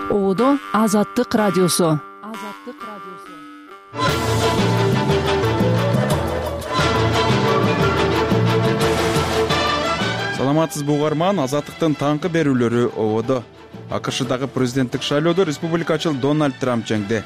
Оодо Азаттык радиосу. Саламатсызбы угарман, Азаттыктын таңкы берүүлөрү ободо. АКШдагы президенттик шайлоодо республикачыл Дональд Трамп жеңди.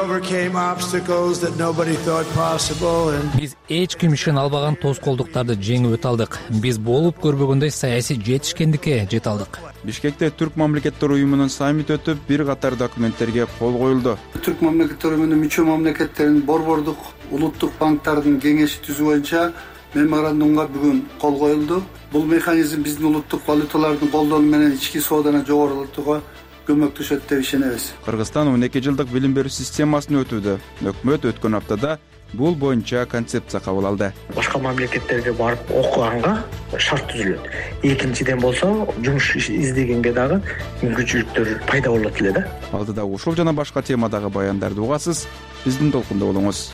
Биз эч ким ишене албаган тоскоолдуктарды жеңип өтө алдык. Биз болуп көрбөгөндөй саясий жетишкендикке жете алдык. Бишкекте Түрк мамлекеттер уюмунун саммити өтүп, бир катар документтерге кол коюлду. Түрк мамлекеттер уюмунун мүчө мамлекеттеринин борбордук улуттук банктардын кеңеши түзүү боюнча меморандумга бүгүн кол коюлду. Бул механизм биздин улуттук валюталардын колдонуу менен ички сооданы жогорулатууга көмөктөшөт деп ишенебиз. Кыргызстан 12 жылдык билим берүү системасын өтүүдө. Өкмөт өткөн аптада бул боюнча концепция кабыл алды. Башка мамлекеттерге барып окуганга шарт түзүлөт. Экинчиден болсо, жумуш издегенге дагы мүмкүнчүлүктөр пайда болот эле да. Алдыда ушул жана башка темадагы баяндарды угасыз. Биздин толкунда болуңуз.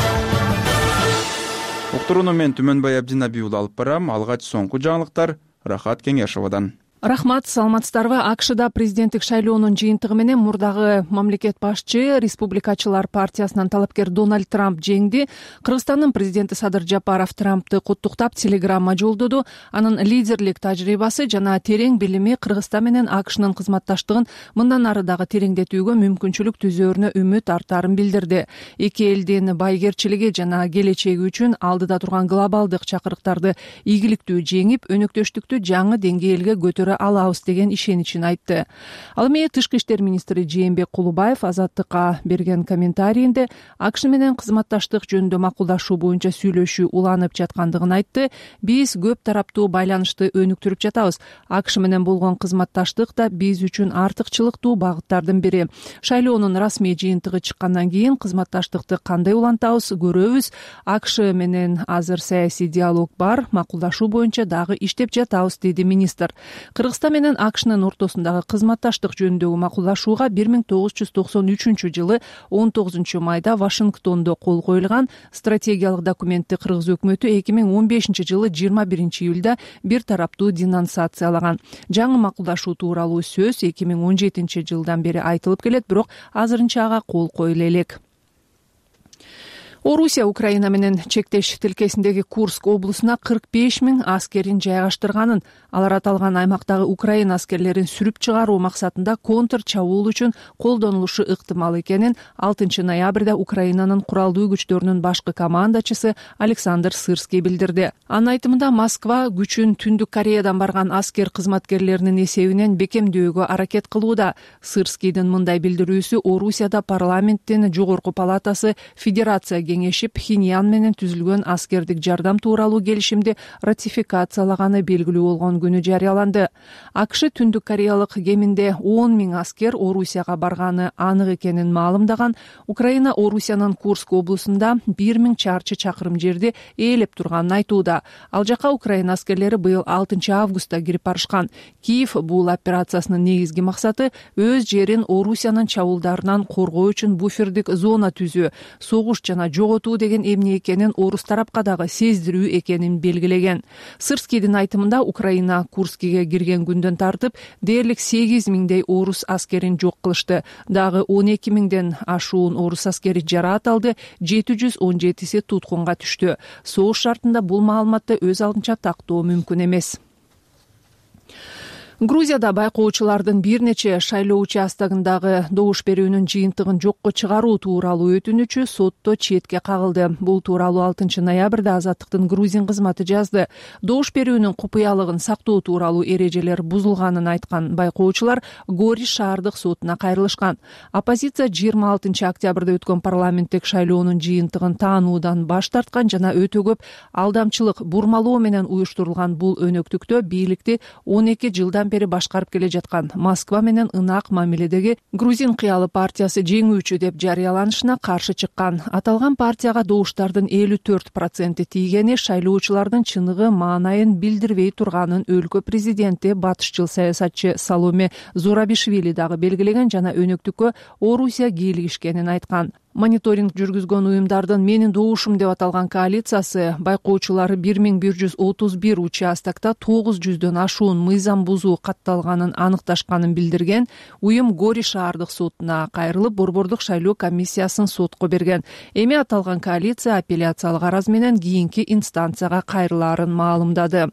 Уктурууну мен Түмөнбай Абдинабий уулу алып барам. Алгач соңку жаңылыктар Рахат Кеңешовадан. Рахмат, саламатсыздарбы? АКШда президенттик шайлоонун жыйынтыгы менен мурдагы мамлекет башчы Республикачылар партиясынын талапкер Дональд Трамп жеңди. Кыргызстандын президенти Садыр Жапаров Трампты куттуктап телеграмма жолдоду. Анын лидерлик тажрыйбасы жана терең билими Кыргызстан менен АКШнын кызматташтыгын мындан ары дагы тереңдетүүгө мүмкүнчүлүк түзөөрүнө үмүт артаарын билдирди. Эки элдин байгерчилиги жана келечеги үчүн алдыда турган глобалдык чакырыктарды ийгиликтүү жеңип, өнөктөштүктү жаңы деңгээлге көтөрө алабыз деген ишеничин айтты. Ал эми Тышкы иштер министри Жээнбек Кулубаев Азаттыкка берген комментарийинде АКШ менен кызматташтык жөнүндө макулдашуу боюнча сүйлөшүү уланып жаткандыгын айтты. Биз көп тараптуу байланышты өнүктүрүп жатабыз. АКШ менен болгон кызматташтык да биз үчүн артыкчылыктуу багыттардын бири. Шайлоонун расмий жыйынтыгы чыккандан кийин кызматташтыкты кандай улантабыз көрөбүз. АКШ менен азыр саясий диалог бар, макулдашуу боюнча дагы иштеп жатабыз, деди министр. Кыргызстан менен АКШнын ортосундагы кызматташтык жөнүндөгү макулдашууга 1993 жылы 19 майда Вашингтондо кол коюлган. Стратегиялык документти Кыргыз өкмөтү 2015 жылы 21 июлда бир тараптуу денонсациялаган. Жаңы макулдашуу тууралуу сөз 2017 жылдан бери айтылып келет, бирок азырынча ага кол коюла элек. Орусия Украина менен чектеш тилкесиндеги Курск облусуна 45 000 аскерин жайгаштырганын, алар аталган аймактагы Украина аскерлерин сүрүп чыгаруу максатында контр чабуул үчүн колдонулушу ыктымал экенин 6 ноябрда Украинанын куралдуу күчтөрүнүн башкы командачысы Александр Сырский билдирди. Анын айтымында Москва күчүн Түндүк Кореядан барган аскер кызматкерлеринин эсебинен бекемдөөгө аракет кылууда. Сырскийдин мындай билдирүүсү Орусияда парламенттин жогорку палатасы Федерация кеңеши Пхеньян менен түзүлгөн аскердик жардам тууралуу келишимди ратификациялаганы белгилүү болгон күнү жарыяланды. АКШ Түндүк Кореялык кеминде 10 000 аскер Орусияга барганы анык экенин маалымдаган. Украина Орусиянын Курск облусунда 1000 чарчы чакырым жерди ээлеп турганын айтууда. Ал жака Украина аскерлери быйыл 6 августта кирип барышкан. Киев бул операциясынын негизги максаты өз жерин Орусиянын чабуулдарынан коргоо үчүн буфердик зона түзүү, согуш жана жоготуу деген эмне экенин орус тарапка дагы сездирүү экенин белгилеген. Сырскийдин айтымында Украина Курскиге кирген күндөн тартып дээрлик 8 000 орус аскерин жок кылышты. Дагы 12 000ден ашуун орус аскери жараат алды, 717 туткунга түштү. Согуш шартында бул маалыматты өз алдынча тактоо мүмкүн эмес. Грузияда байкоочулардын бир нече шайлоо участогундагы добуш берүүнүн жыйынтыгын жокко чыгаруу тууралуу өтүнүчү сотто четке кагылды. Бул тууралуу 6 ноябрда Азаттыктын грузин кызматы жазды. Добуш берүүнүн купуялыгын сактоо тууралуу эрежелер бузулганын айткан байкоочулар Гори шаардык сотуна кайрылышкан. Оппозиция 26 октябрда өткөн парламенттик шайлоонун жыйынтыгын таануудан баш тарткан жана өтө көп алдамчылык, бурмалоо менен уюштурулган бул өнөктүктө бийликти 12 жылдан бери башкарып келе жаткан Москва менен ынак мамиледеги Грузин кыялы партиясы жеңүүчү деп жарыяланышына каршы чыккан. Аталган партияга добуштардын 54% тийгени шайлоочулардын чыныгы маанайын билдирбей турганын өлкө президенти батышчыл саясатчы Саломе Зурабишвили дагы белгилеген жана өнөктүккө Орусия кийлигишкенин айткан. Мониторинг жүргүзгөн уюмдардын «Менин добушум» деп аталган коалициясы байкоочулары 1131 участокто 900дөн ашуун мыйзам бузуу катталганын аныкташканын билдирген. Уюм Гори шаардык сотуна кайрылып, Борбордук шайлоо комиссиясын сотко берген. Эми аталган коалиция апелляциялык арыз менен кийинки инстанцияга кайрылаарын маалымдады.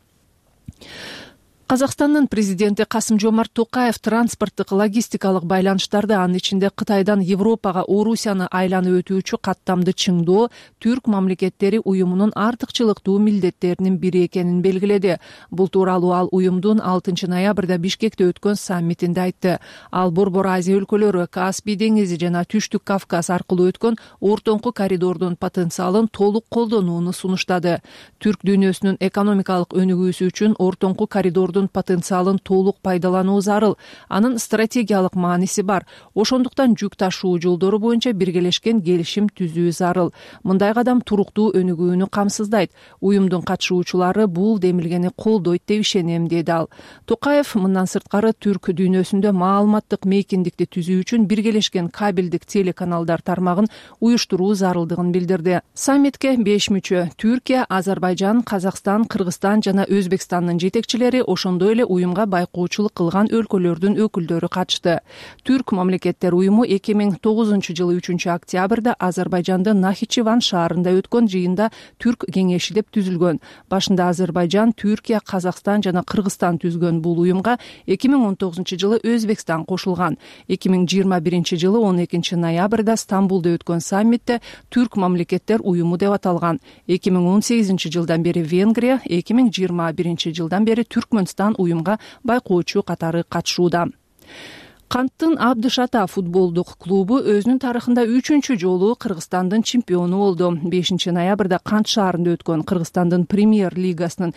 Казакстандын президенти Касым-Жомарт Токаев транспорттук логистикалык байланыштарды, анын ичинде Кытайдан Европага Орусияны айланып өтүүчү каттамды чыңдоо түрк мамлекеттери уюмунун артыкчылыктуу милдеттеринин бири экенин белгиледи. Бул тууралуу ал уюмдун 6 ноябрда Бишкекте өткөн саммитинде айтты. Ал Борбор Азия өлкөлөрү, Каспий деңизи жана Түштүк Кавказ аркылуу өткөн ортоңку коридордун потенциалын толук колдонууну сунуштады. Түрк дүйнөсүнүн экономикалык өнүгүүсү үчүн ортоңку коридордун потенциалын толук пайдалануу зарыл. Анын стратегиялык мааниси бар. Ошондуктан жүк ташуу жолдору боюнча биргелешкен келишим түзүү зарыл. Мындай кадам туруктуу өнүгүүнү камсыздайт. Уюмдун катышуучулары бул демилгени колдойт деп ишенем, деди ал. Токаев мындан сырткары түрк дүйнөсүндө маалыматтык мейкиндикти түзүү үчүн биргелешкен кабелдик телеканалдар тармагын уюштуруу зарылдыгын билдирди. Саммитке 5 мүчө Түркия, Азербайжан, Казакстан, Кыргызстан жана Өзбекстандын жетекчилери, ошондой эле уюмга байкоочулук кылган өлкөлөрдүн өкүлдөрү катышты. Түрк мамлекеттер уюму 2009 жылы 3 октябрда Азербайжандын Нахичеван шаарында өткөн жыйында Түрк кеңеши деп түзүлгөн. Башында Азербайжан, Түркия, Казакстан жана Кыргызстан түзгөн бул уюмга 2019 жылы Өзбекстан кошулган. 2021 жылы 12 ноябрда Стамбулда өткөн саммитте Түрк мамлекеттер уюму деп аталган. 2018 жылдан бери Венгрия, 2021 жылдан бери Түркмөнстан уюмга байкоочу катары катышууда. Канттын Абдышата футболдук клубу өзүнүн тарыхында 3 жолу Кыргызстандын чемпиону болду. 5 ноябрда Кант шаарында өткөн Кыргызстандын премьер лигасынын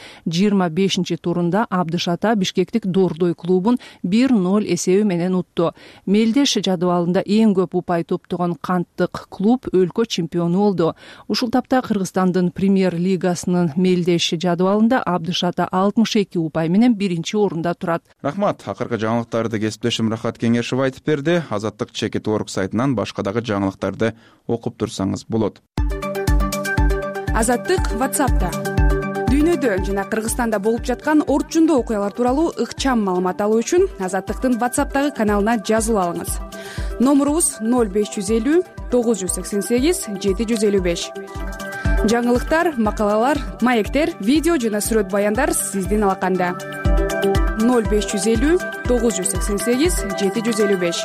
25 турунда Абдышата Бишкектик Дордой клубун 1-0 эсеби менен утту. Мелдеш жадыбалында эң көп упай топтогон канттык клуб өлкө чемпиону болду. Ушул тапта Кыргызстандын премьер лигасынын Мелдеш жадыбалында Абдышата 62 упай менен 1-орунда турат. Рахмат. Акыркы жаңылыктарды кесиптешим Рахат Кеңешев айтып берди. Азаттык Чекит.org сайтынан башка дагы жаңылыктарды окуп турсаңыз болот. Азаттык WhatsApp'та. Дүйнөдө жана Кыргызстанда болуп жаткан орчундуу окуялар тууралуу ыкчам маалымат алуу үчүн Азаттыктын WhatsApp'тагы каналына жазылып алыңыз. Номурубуз 0550 988 755. Жаңылыктар, макалалар, маектер, видео жана сүрөт баяндар сиздин алаканда. 0550 988 755.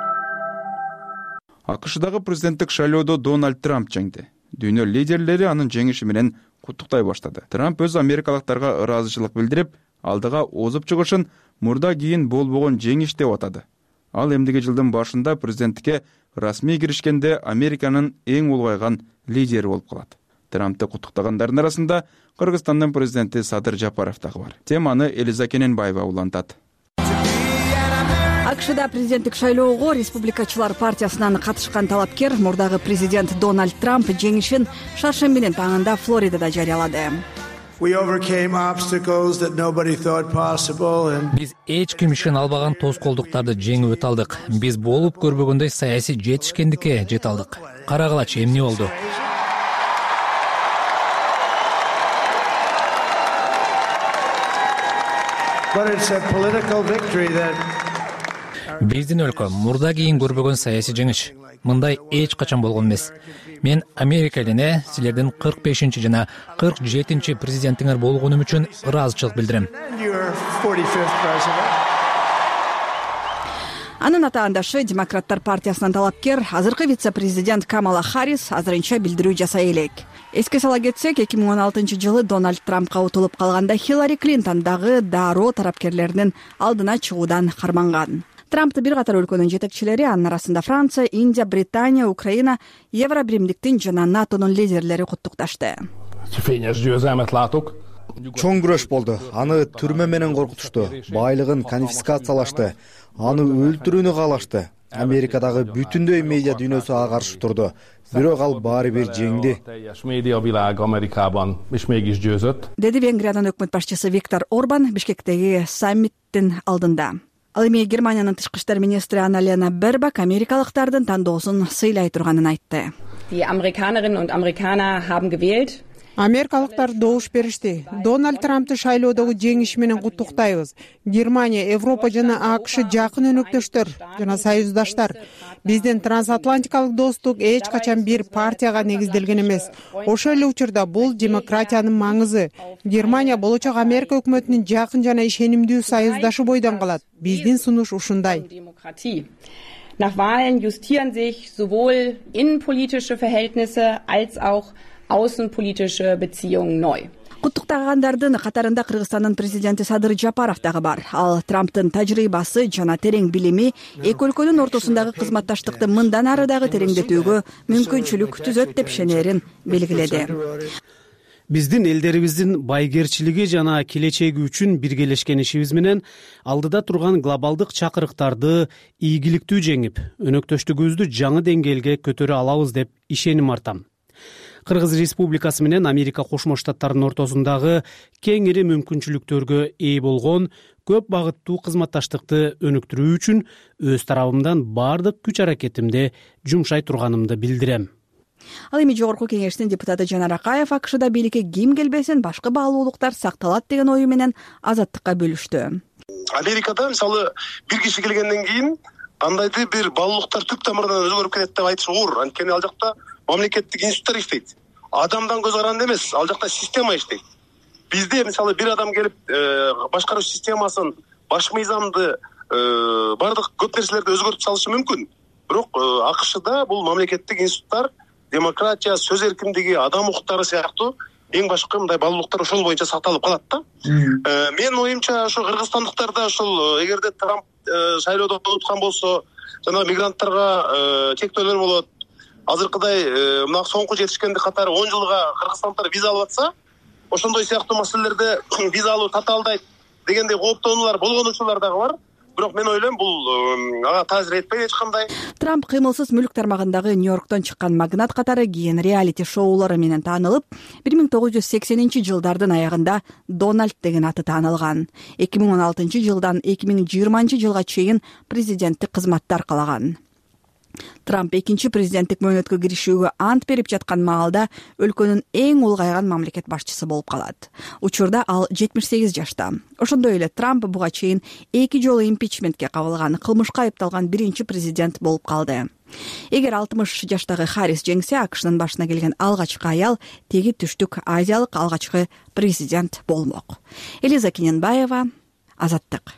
АКШдагы президенттик шайлоодо Дональд Трамп жеңди. Дүйнө лидерлери анын жеңиши менен куттуктай баштады. Трамп өз америкалыктарга ыраазычылык билдирип, алдыга озуп чыгышын мурда кийин болбогон жеңиш деп атады. Ал эмдиги жылдын башында президенттикке расмий киришкенде Американын эң улгайган лидери болуп калат. Трампты куттуктагандардын арасында Кыргызстандын президенти Садыр Жапаров дагы бар. Теманы Элиза Кененбаева улантат. АКШда президенттик шайлоого Республикачылар партиясынан катышкан талапкер мурдагы президент Дональд Трамп жеңишин шаршембинин таңында Флоридада жарыялады. Биз эч ким ишене албаган тоскоолдуктарды жеңип өтө алдык. Биз болуп көрбөгөндөй саясий жетишкендикке жете алдык. Карагылачы эмне болду? Биздин өлкө мурда кийин көрбөгөн саясий жеңиш. Мындай эч качан болгон эмес. Мен Америка элине силердин 45 жана 47 президентиңер болгонум үчүн ыраазычылык билдирем. Анын атаандашы Демократтар партиясынан талапкер азыркы вице-президент Камала Харрис азырынча билдирүү жасай элек. Эске сала кетсек, 2016 жылы Дональд Трампка утулуп калганда Хиллари Клинтон дагы дароо тарапкерлеринин алдына чыгуудан карманган. Трампты бир катар өлкөнүн жетекчилери, анын арасында Франция, Индия, Британия, Украина, Евробиримдиктин жана НАТОнун лидерлери куттукташты. Чоң күрөш болду. Аны түрмө менен коркутушту, байлыгын конфискациялашты, аны өлтүрүүнү каалашты. Америкадагы бүтүндөй медиа дүйнөсү ага каршы турду. Бирок ал баары бир жеңди. Деди Венгриянын өкмөт башчысы Виктор Орбан Бишкектеги саммиттин алдында. Ал эми Германиянын тышкы иштер министри Анна-Лена Бербак америкалыктардын тандоосун сыйлай турганын айтты. Die Amerikanerinnen und Amerikaner haben gewählt. Америкалыктар добуш беришти. Дональд Трампты шайлоодогу жеңиши менен куттуктайбыз. Германия, Европа жана АКШ жакын өнөктөштөр жана союздаштар. Биздин трансатлантикалык достук эч качан бир партияга негизделген эмес. Ошол эле учурда бул демократиянын маңызы. Германия болочок Америка өкмөтүнүн жакын жана ишенимдүү союздашы бойдон калат. Биздин сунуш ушундай. Nach Wahlen justieren sich sowohl innenpolitische Verhältnisse als auch außenpolitische Beziehungen neu. Куттуктагандардын катарында Кыргызстандын президенти Садыр Жапаров дагы бар. Ал Трамптын тажрыйбасы жана терең билими эки өлкөнүн ортосундагы кызматташтыкты мындан ары дагы тереңдетүүгө мүмкүнчүлүк түзөт деп ишенерин белгиледи. Биздин элдерибиздин байгерчилиги жана келечеги үчүн биргелешкен ишибиз менен алдыда турган глобалдык чакырыктарды ийгиликтүү жеңип, өнөктөштүгүбүздү жаңы деңгээлге көтөрө алабыз деп ишеним артам. Кыргыз Республикасы менен Америка Кошмо Штаттарынын ортосундагы кеңири мүмкүнчүлүктөргө ээ болгон көп багыттуу кызматташтыкты өнүктүрүү үчүн өз тарабымдан бардык күч аракетимди жумшай турганымды билдирем. Ал эми Жогорку Кеңештин депутаты Жанар Акаев АКШда бийликке ким келбесин башкы баалуулуктар сакталат деген ою менен Азаттыкка бөлүштү. Америкада мисалы бир киши келгенден кийин андайды бир баалуулуктар түп тамырынан өзгөрүп кетет деп айтыш оор. Анткени ал жакта мамлекеттик институттар иштейт. Адамдан көз каранды эмес, ал жакта система иштейт. Бизде мисалы бир адам келип башкаруу системасын, баш мыйзамды, бардык көп нерселерди өзгөртүп салышы мүмкүн. Бирок АКШда бул мамлекеттик институттар, демократия, сөз эркиндиги, адам укуктары сыяктуу эң башкы мындай баалуулуктар ошол боюнча сакталып калат да. Мен оюмча ошо кыргызстандыктар да ошол эгерде Трамп шайлоодо уткан болсо, жана мигранттарга чектөөлөр болот. Азыркыдай мына соңку жетишкендик катары 10 жылга кыргызстандыктар виза алып атса, ошондой сыяктуу маселелерде виза алуу татаалдайт дегендей кооптонуулар болгон учурлар дагы бар. Бирок мен ойлойм бул ага таасир этпейт эч кандай. Трамп кыймылсыз мүлк тармагындагы Нью-Йорктон чыккан магнат катары кийин реалити шоулары менен таанылып, 1980-жылдардын аягында Дональд деген аты таанылган. 2016-жылдан 2020-жылга чейин президенттик кызматты аркалаган. Трамп экинчи президенттик мөөнөткө киришүүгө ант берип жаткан маалда өлкөнүн эң улгайган мамлекет башчысы болуп калат. Учурда ал 78 жашта. Ошондой эле Трамп буга чейин 2 жолу импичментке кабылган, кылмышка айыпталган биринчи президент болуп калды. Эгер 60 жаштагы Харрис жеңсе, АКШнын башына келген алгачкы аял теги түштүк азиялык алгачкы президент болмок. Элиза Кененбаева, Азаттык.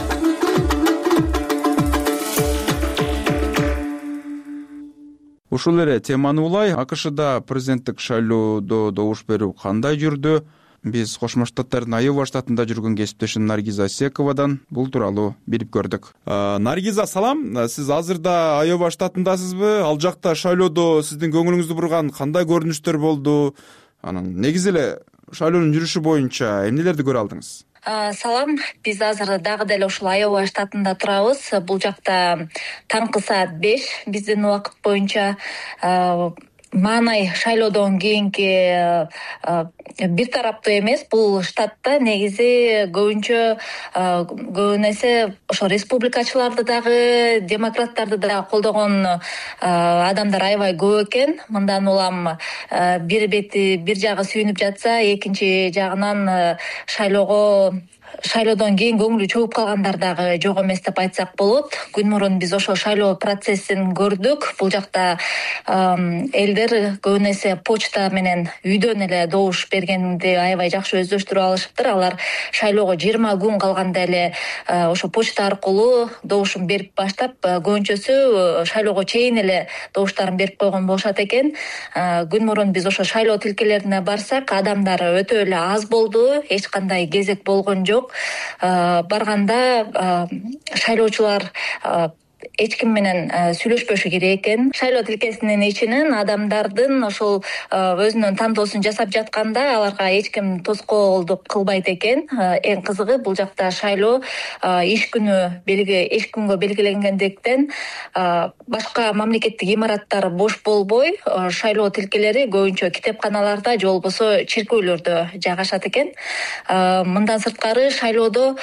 Ушул эле теманы улай АКШда президенттик шайлоодо добуш берүү кандай жүрдү? Биз Кошмо Штаттардын Айова штатында жүргөн кесиптешим Наргиза Сековадан бул тууралуу билип көрдүк. Наргиза, салам. Сиз азырда Айова штатындасызбы? Ал жакта шайлоодо сиздин көңүлүңүздү бурган кандай көрүнүштөр болду? Анан негизи эле шайлоонун жүрүшү боюнча эмнелерди көрө алдыңыз? Салам, биз азыр дагы деле ушул Айова штатында турабыз. Бул жакта таңкы саат 5 биздин убакыт боюнча. Маанай шайлоодон кийинки бир тараптуу эмес. Бул штатта негизи көбүн эсе ошо республикачыларды дагы, демократтарды да колдогон адамдар аябай көп экен. Мындан улам бир жагы сүйүнүп жатса, экинчи жагынан шайлоодон кийин көңүлү чөгүп калгандар дагы жок эмес деп айтсак болот. Күн мурун биз ошол шайлоо процессин көрдүк. Бул жакта элдер көбүн эсе почта менен үйдөн эле добуш бергенди аябай жакшы өздөштүрүп алышыптыр. Алар шайлоого 20 күн калганда эле ошо почта аркылуу добушун берип баштап, көбүнчөсү шайлоого чейин эле добуштарын берип койгон болушат экен. Күн мурун биз ошо шайлоо тилкелерине барсак, адамдар өтө эле аз болду. Эч кандай кезек болгон жок. Барганда шайлоочулар эч ким менен сүйлөшпөшү керек экен. Шайлоо тилкесинин ичинен адамдардын ошол өзүнүн тандоосун жасап жатканда аларга эч ким тоскоолдук кылбайт экен. Эң кызыгы бул жакта шайлоо эч күнгө белгиленгендиктен башка мамлекеттик имараттар бош болбой, шайлоо тилкелери көбүнчө китепканаларда же болбосо чиркөөлөрдө жайгашат экен. Мындан сырткары шайлоодо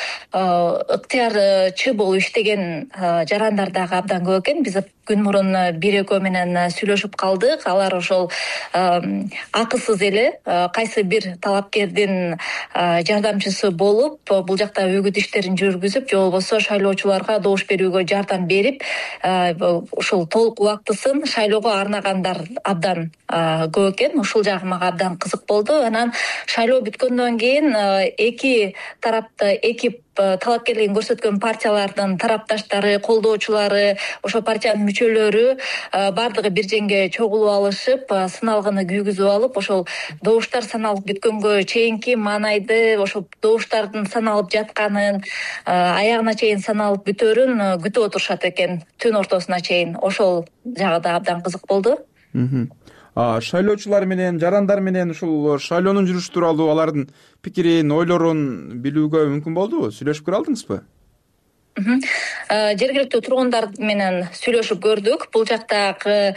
ыктыярчы болуп иштеген жарандар дагы абдан көп экен. Биз күн мурун бир экөө менен сүйлөшүп калдык. Алар ошол акысыз эле кайсы бир талапкердин жардамчысы болуп, бул жакта үгүт иштерин жүргүзүп, же болбосо шайлоочуларга добуш берүүгө жардам берип, ошол толук убактысын шайлоого арнагандар абдан көп экен. Ушул жагы мага абдан кызык болду. Анан шайлоо бүткөндөн кийин эки талапкерлигин көрсөткөн партиялардын тарапташтары, колдоочулары, ошо партиянын мүчөлөрү бардыгы бир жерге чогулуп алышып, сыналгыны күйгүзүп алып, ошол добуштар саналып бүткөнгө чейинки маанайды, ошол добуштардын саналып жатканын, аягына чейин саналып бүтөөрүн күтүп отурушат экен, түн ортосуна чейин. Ошол жагы да абдан кызык болду. Шайлоочулар менен, жарандар менен ушул шайлоонун жүрүшү тууралуу алардын пикирин, ойлорун билүүгө мүмкүн болдубу? Сүйлөшүп көрө алдыңызбы? Жергиликтүү тургундар менен сүйлөшүп көрдүк. Бул жактагы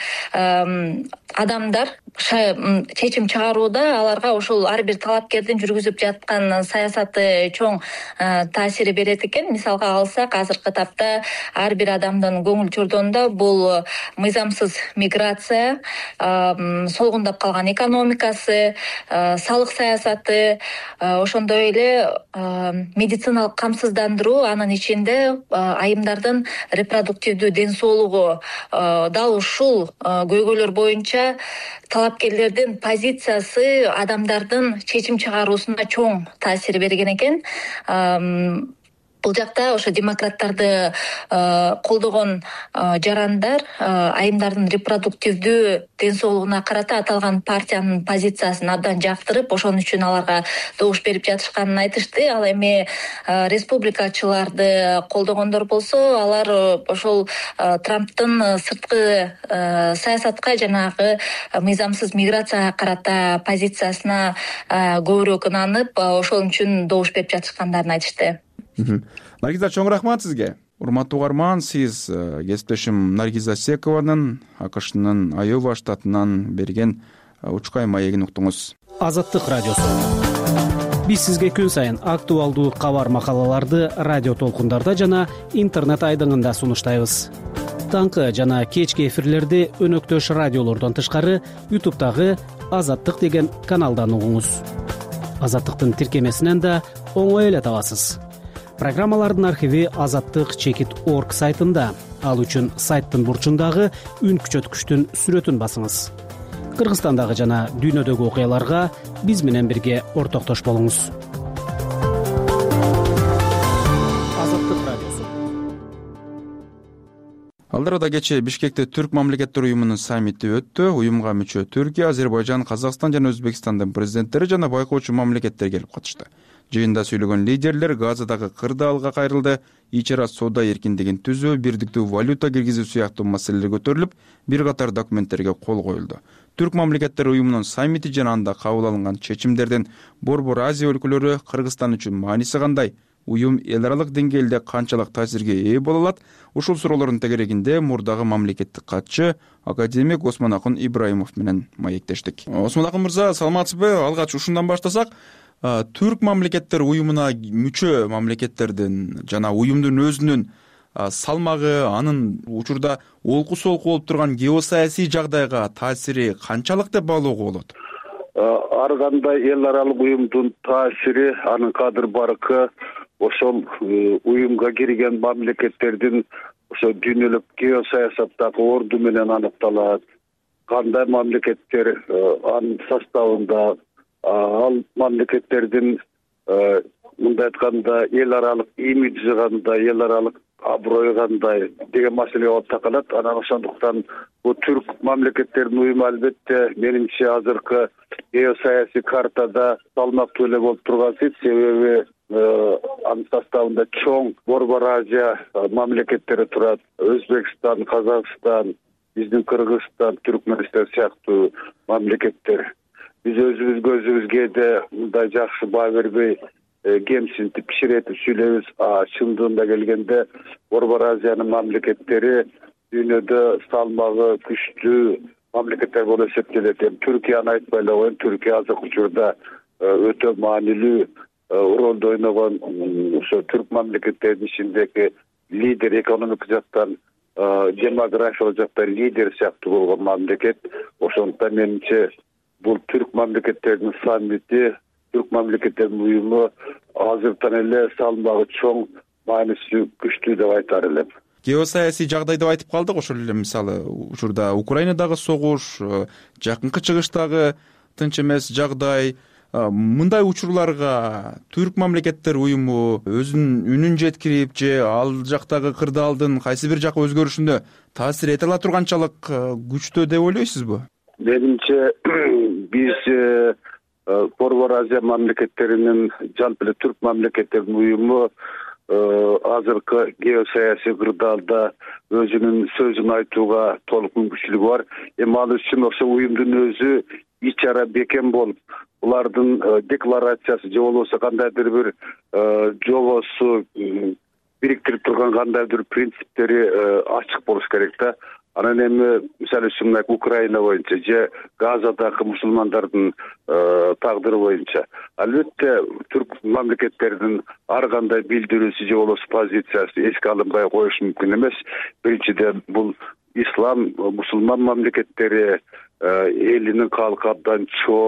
адамдар чечим чыгарууда аларга ошол ар бир талапкердин жүргүзүп жаткан саясаты чоң таасири берет экен. Мисалга алсак, азыркы тапта ар бир адамдын көңүл чордонунда бул мыйзамсыз миграция, солгундап калган экономикасы, салык саясаты, ошондой эле медициналык камсыздандыруу, анын ичинде айымдардын репродуктивдүү ден соолугу. Дал ушул көйгөйлөр боюнча талапкерлердин позициясы адамдардын чечим чыгаруусуна чоң таасир берген экен. Бул жакта ошо демократтарды колдогон жарандар айымдардын репродуктивдүү ден соолугуна карата аталган партиянын позициясын абдан жактырып, ошон үчүн аларга добуш берип жатышканын айтышты. Ал эми республикачыларды колдогондор болсо, алар ошол Трамптын сырткы саясатка, жанагы мыйзамсыз миграцияга карата позициясына көбүрөөк ынанып, ошон үчүн добуш берип жатышкандарын айтышты. Наргиза, чоң рахмат сизге. Урматтуу угарман, сиз кесиптешим Наргиза Секованын АКШнын Айова штатынан берген учкай маегин уктуңуз. Азаттык радиосу. Биз сизге күн сайын актуалдуу кабар макалаларды радио толкундарда жана интернет айдыңында сунуштайбыз. Таңкы жана кечки эфирлерди өнөктөш радиолордон тышкары YouTube'дагы Азаттык деген каналдан угуңуз. Азаттыктын тиркемесинен да оңой эле табасыз. Программалардын архиви azattik.org сайтында. Ал үчүн сайттын бурчундагы үн күчөткүчтүн сүрөтүн басыңыз. Кыргызстандагы жана дүйнөдөгү окуяларга биз менен бирге ортоктош болуңуз. Азаттык радиосу. Алдарда кечээ Бишкекте Түрк мамлекеттер уюмунун саммити өттү. Уюмга мүчө Түркия, Азербайжан, Казакстан жана Өзбекстандын президенттери жана байкоочу мамлекеттер келип катышты. Жыйында сүйлөгөн лидерлер Газадагы кырдаалга кайрылды, ич ара соода эркиндигин түзүү, бирдиктүү валюта киргизүү сыяктуу маселелер көтөрүлүп, бир катар документтерге кол коюлду. Түрк мамлекеттер уюмунун саммити жана анда кабыл алынган чечимдердин Борбор Азия өлкөлөрү Кыргызстан үчүн мааниси кандай? Уюм эл аралык деңгээлде канчалык таасирге ээ боло алат? Ушул суроолордун тегерегинде мурдагы мамлекеттик катчы академик Осмонакун Ибраимов менен маектештик. Осмонакун мырза, саламатсызбы? Алгач ушундан баштасак, Түрк мамлекеттер уюмуна мүчө мамлекеттердин жана уюмдун өзүнүн салмагы, анын учурда олку солку болуп турган геосаясий жагдайга таасири канчалык деп баалоого болот? Ар кандай эл аралык уюмдун таасири, анын кадыр баркы ошол уюмга кирген мамлекеттердин ошо дүйнөлүк геосаясаттагы орду менен аныкталат. Кандай мамлекеттер анын составында, ал мамлекеттердин мындай айтканда эл аралык имиджи кандай, эл аралык аброю кандай деген маселе болуп такалат. Анан ошондуктан бул түрк мамлекеттердин уюму албетте менимче азыркы геосаясий картада салмактуу эле болуп турган. Себеби анын составында чоң Борбор Азия мамлекеттери турат. Өзбекстан, Казакстан, биздин Кыргызстан, Түркмөнстан сыяктуу мамлекеттер. Биз өзүбүз көзүбүзгө да мындай жакшы баа бербей, кемсинтип, кичиретип сүйлөйбүз. Чындыгында келгенде Борбор Азиянын мамлекеттери дүйнөдө салмагы күчтүү мамлекеттер болуп эсептелет. Түркияны айтпай эле коеюн. Түркия азыркы учурда өтө маанилүү ролду ойногон ошо түрк мамлекеттеринин ичиндеги лидер, экономик жактан, демографиялык жактан лидер сыяктуу болгон мамлекет. Ошондуктан менимче бул түрк мамлекеттеринин саммити, түрк мамлекеттеринин уюму азыртан эле салмагы чоң, мааниси күчтүү деп айтар элем. Геосаясий жагдай деп айтып калдык. Ошол эле мисалы учурда Украинадагы согуш, жакынкы чыгыштагы тынч эмес жагдай, мындай учурларга түрк мамлекеттер уюму өзүнүн үнүн жеткирип же ал жактагы кырдаалдын кайсы бир жак өзгөрүшүнө таасир эте ала турганчалык күчтүү деп ойлойсузбу? Менимче биз Борбор Азия мамлекеттеринин, жалпы эле түрк мамлекеттеринин уюму азыркы геосаясий кырдаалда өзүнүн сөзүн айтууга толук мүмкүнчүлүгү бар. Ал үчүн ошо уюмдун өзү ич ара бекем болуп, булардын декларациясы же болбосо кандайдыр бир жобосу бириктирип турган кандайдыр принциптери ачык болуш керек да. Анан эми мисалы үчүн Украина боюнча же Газадагы мусулмандардын тагдыры боюнча албетте түрк мамлекеттеринин ар кандай билдирүүсү же болбосо позициясы эске алынбай коюш мүмкүн эмес. Биринчиден бул ислам, мусулман мамлекеттери элинин калкы абдан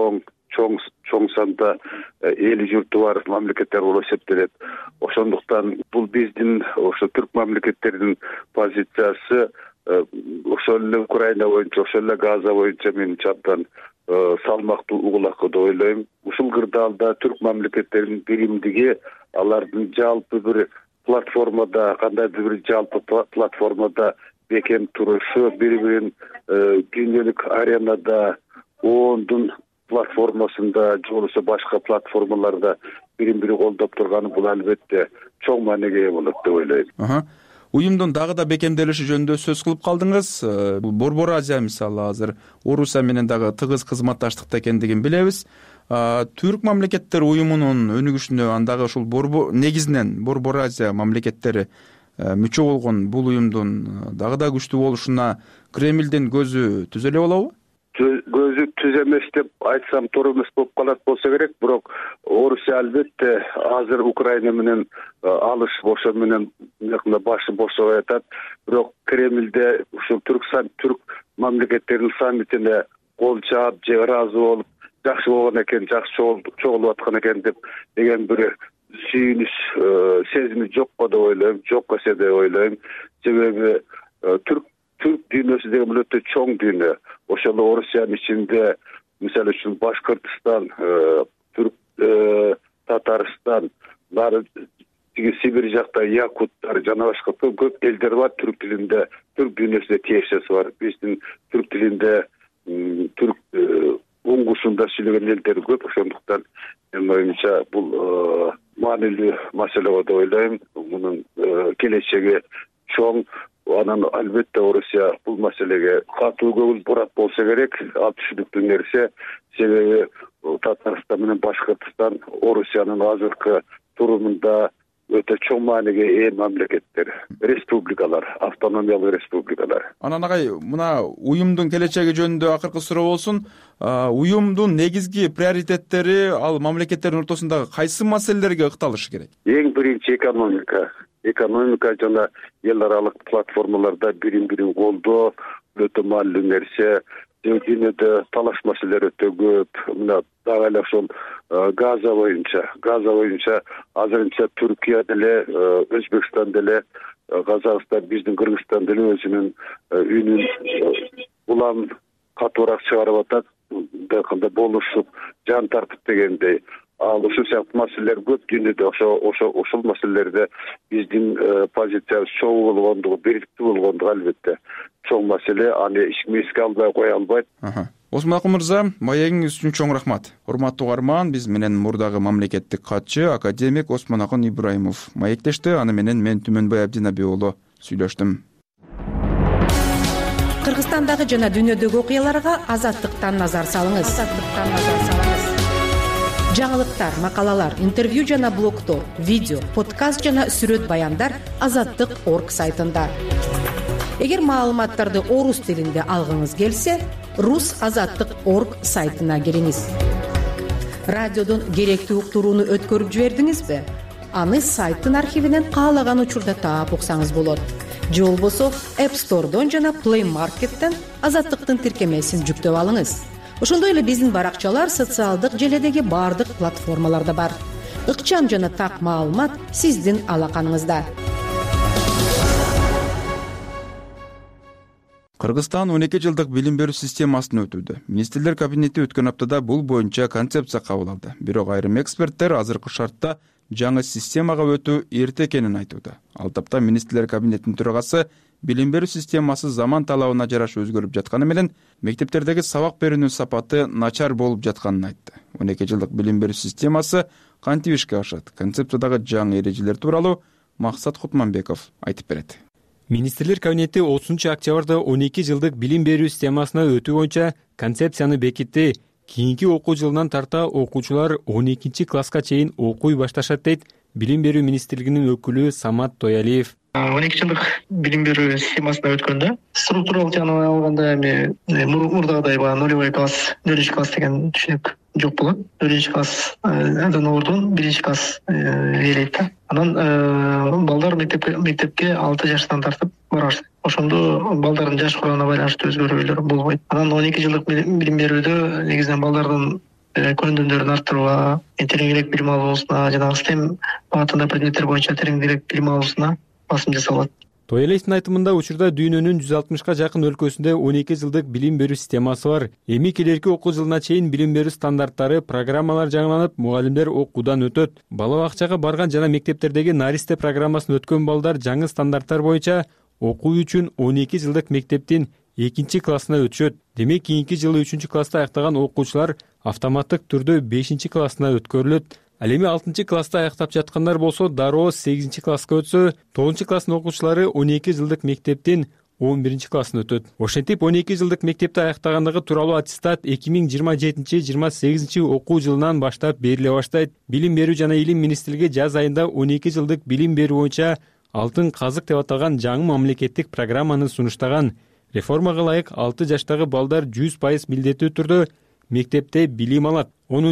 чоң санда эли журту бар мамлекеттер болуп эсептелет. Ошондуктан бул биздин ошо түрк мамлекеттеринин позициясы ошол эле Украина боюнча, ошол эле Газа боюнча менимче абдан салмактуу угулакы деп ойлойм. Ушул кырдаалда түрк мамлекеттеринин биримдиги, алардын жалпы бир платформада, кандайдыр бир жалпы платформада бекем турушу, бири-бирин дүйнөлүк аренада, ООНдун платформасында же болбосо башка платформаларда бирин-бири колдоп турганы бул албетте чоң мааниге ээ болот деп ойлойм. Уюмдун дагы да бекемделиши жөнүндө сөз кылып калдыңыз. Борбор Азия мисалы азыр Орусия менен дагы тыгыз кызматташтыкта экендигин билебиз. Түрк мамлекеттер уюмунун өнүгүшүнө андагы ушул негизинен Борбор Азия мамлекеттери мүчө болгон бул уюмдун дагы да күчтүү болушуна Кремлдин көзү түзө эле болобу? Көзү түз эмес деп айтсам туура эмес болуп калат болсо керек, бирок Орусия албетте азыр Украина менен алыш бошо менен башы бошо атат. Бирок Кремлде ушул түрк мамлекеттеринин саммитине кол чаап же ыраазы болуп, жакшы болгон экен, жакшы чогулуп аткан экен деген бир сүйүнүч сезими жокко деп ойлойм, жок эсе деп ойлойм. Себеби түрк дүйнөсү деген бул өтө чоң дүйнө. Ошол Орусиянын ичинде мисалы үчүн Башкортостан, Татарстан, Сибирь жакта якуттар жана башка көп элдер бар. Түрк тилинде, түрк дүйнөсүндө тиешеси бар. Биздин түрк тилинде, түрк уңгусунда сүйлөгөн элдер көп. Ошондуктан менин оюмча бул маанилүү маселе деп ойлойм. Мунун келечеги чоң. Анан албетте Орусия бул маселеге катуу көңүл бурат болсо керек. Ал түшүнүктүү нерсе. Себеби Татарстан менен Башкортостан Орусиянын азыркы турумунда өтө чоң мааниге ээ мамлекеттер, республикалар, автономиялык республикалар. Анан агай, мына уюмдун келечеги жөнүндө акыркы суроо болсун. Уюмдун негизги приоритеттери ал мамлекеттердин ортосундагы кайсы маселелерге ыкталышы керек? Эң биринчи экономика жана эл аралык платформаларда бирин-бирин колдоо өтө маанилүү нерсе. Дүйнөдө талаш маселелер өтө көп. Мына дагы эле ошол Газа боюнча азырынча Түркия деле, Өзбекстан деле, Казакстан, биздин Кыргызстан деле өзүнүн үнүн улам катуураак чыгарып атат. Кандай болушуп, жан тартып дегендей. ал ушул сыяктуу маселелер көп. Дүйнөдө ошол маселелерде биздин позициябыз чоң болгондугу, бириктүү болгондугу албетте чоң маселе. Аны эч ким эске албай кое албайт. Осмонакул мырза, маегиңиз үчүн чоң рахмат. Урматтуу угарман, биз менен мурдагы мамлекеттик катчы академик Осмонакул Ибраимов маектешти. Аны менен мен Түмөнбай Абдинаби уулу сүйлөштүм. Кыргызстандагы жана дүйнөдөгү окуяларга Азаттыктан назар салыңыз. Жаңылыктар, макалалар, интервью жана блогдор, видео, подкаст жана сүрөт баяндар Азаттык.орг сайтында. Эгер маалыматтарды орус тилинде алгыңыз келсе, rusazаттык.орг сайтына кириңиз. Радиодон керектүү уктурууну өткөрүп жибердиңизби? Аны сайттын архивинен каалаган учурда таап уксаңыз болот. Же болбосо App Store'дон жана Play Market'тен Азаттыктын тиркемесин жүктөп алыңыз. Ошондой эле биздин баракчалар социалдык желедеги бардык платформаларда бар. Ыкчам жана так маалымат сиздин алаканыңызда. Кыргызстан 12 жылдык билим берүү системасын өтүүдө. Министрлер кабинети өткөн аптада бул боюнча концепция кабыл алды. Бирок айрым эксперттер азыркы шартта жаңы системага өтүү эрте экенин айтууда. Ал тапта министрлер кабинетинин төрагасы билим берүү системасы заман талабына жараша өзгөрүп жатканы менен мектептердеги сабак берүүнүн сапаты начар болуп жатканын айтты. 12 жылдык билим берүү системасы кантип ишке ашат? Концепциядагы жаңы эрежелер тууралуу Максат Кутманбеков айтып берет. Министрлер кабинети 30 октябрда 12 жылдык билим берүү системасына өтүү боюнча концепцияны бекитти. Кийинки окуу жылынан тарта окуучулар 12 класска чейин окуй башташат дейт Билим берүү министрлигинин өкүлү Самат Тоялиев. 12 жылдык билим берүү системасына өткөндө структуралык жагынан алганда эми мурдагыдай баягы 0 класс, 4 класс деген түшүнүк жок болот. 4 класс андан ордун 1 класс ээлейт да. Анан балдар мектепке 6 жаштан тартып барышат. Ошондо балдардын жаш курамына байланыштуу өзгөрүүлөр болбойт. Анан 12 жылдык билим берүүдө негизинен балдардын көндүмдөрүн арттырууга, тереңирээк билим алуусуна жана STEM багытында предметтер боюнча тереңирээк билим алуусуна басым жасалат. Тоялиевдин айтымында учурда дүйнөнүн 160ка жакын өлкөсүндө 12 жылдык билим берүү системасы бар. Эми келерки окуу жылына чейин билим берүү стандарттары, программалар жаңыланып, мугалимдер окуудан өтөт. Бала бакчага барган жана мектептердеги наристе программасын өткөн балдар жаңы стандарттар боюнча окуу үчүн 12 жылдык мектептин 2 классына өтүшөт. Демек, кийинки жылы 3 класста аяктаган окуучулар автоматтык түрдө 5 классына өткөрүлөт. Ал эми 6 класста аяктап жаткандар болсо дароо 8 класска өтсө, 9 класстын окуучулары 12 жылдык мектептин 11 классына өтөт. Ошентип 12 жылдык мектепти аяктагандыгы тууралуу аттестат 2027-28 окуу жылынан баштап бериле баштайт. Билим берүү жана илим министрлиги жаз айында 12 жылдык билим берүү боюнча алтын казык деп аталган жаңы мамлекеттик программаны сунуштаган. Реформага ылайык 6 жаштагы балдар 100% милдеттүү түрдө мектепте билим алат.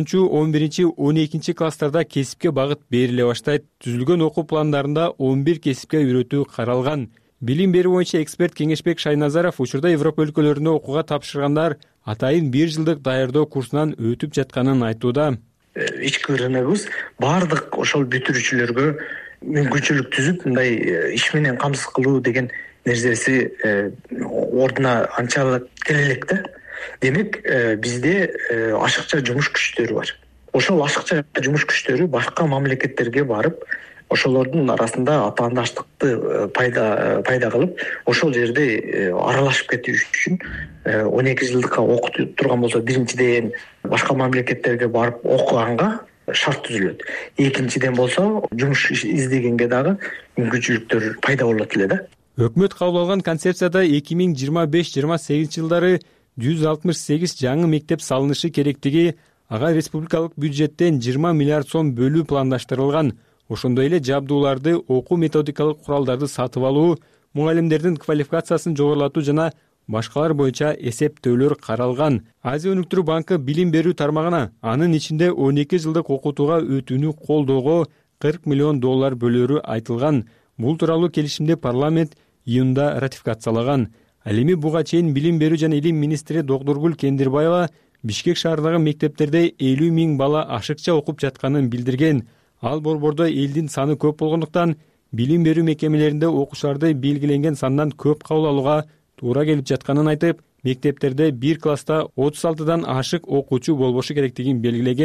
10-11-12 класстарда кесипке багыт бериле баштайт. Түзүлгөн окуу пландарында 11 кесипке үйрөтүү каралган. Билим берүү боюнча эксперт Кеңешбек Шайназаров учурда Европа өлкөлөрүндө окууга тапшыргандар атайын 1 жылдык даярдоо курсунан өтүп жатканын айтууда. Ички ырыныбыз бардык ошол бүтүрүүчүлөргө мүмкүнчүлүк түзүп, мындай иш менен камсыз кылуу деген нерсеси ордуна анчалык келелек да. Демек, бизде ашыкча жумуш күчтөрү бар. Ошол ашыкча жумуш күчтөрү башка мамлекеттерге барып, ошолордун арасында атаандаштыкты пайда кылып, ошол жерде аралашып кетүү үчүн 12 жылдыкка окутуу турган болсо, биринчиден башка мамлекеттерге барып окуганга шарт түзүлөт. Экинчиден болсо, жумуш издегенге дагы мүмкүнчүлүктөр пайда болот эле да. Өкмөт кабыл алган концепцияда 2025-28 жылдары 168 жаңы мектеп салынышы керектиги, ага республикалык бюджеттен 20 миллиард сом бөлүү пландаштырылган. Ошондой эле жабдууларды, окуу методикалык куралдарды сатып алуу, мугалимдердин квалификациясын жогорулатуу жана башкалар боюнча эсептөөлөр каралган. Азия өнүктүрүү банкы билим берүү тармагына анын ичинде 12 жылдык окутууга өтүүнү колдоого $40 миллион бөлөрү айтылган. Бул тууралуу келишимди парламент июнда ратификациялаган. Ал эми буга чейин билим берүү жана илим министри Докторгүл Кендирбаева Бишкек шаарындагы мектептерде 50 000 бала ашыкча окуп жатканын билдирген. Ал борбордо элдин саны көп болгондуктан билим берүү мекемелеринде окуучуларды белгиленген сандан көп кабыл алууга туура келип жатканын айтып, мектептерде 1 класста 36дан ашык окуучу болбошу керектигин белгилеген.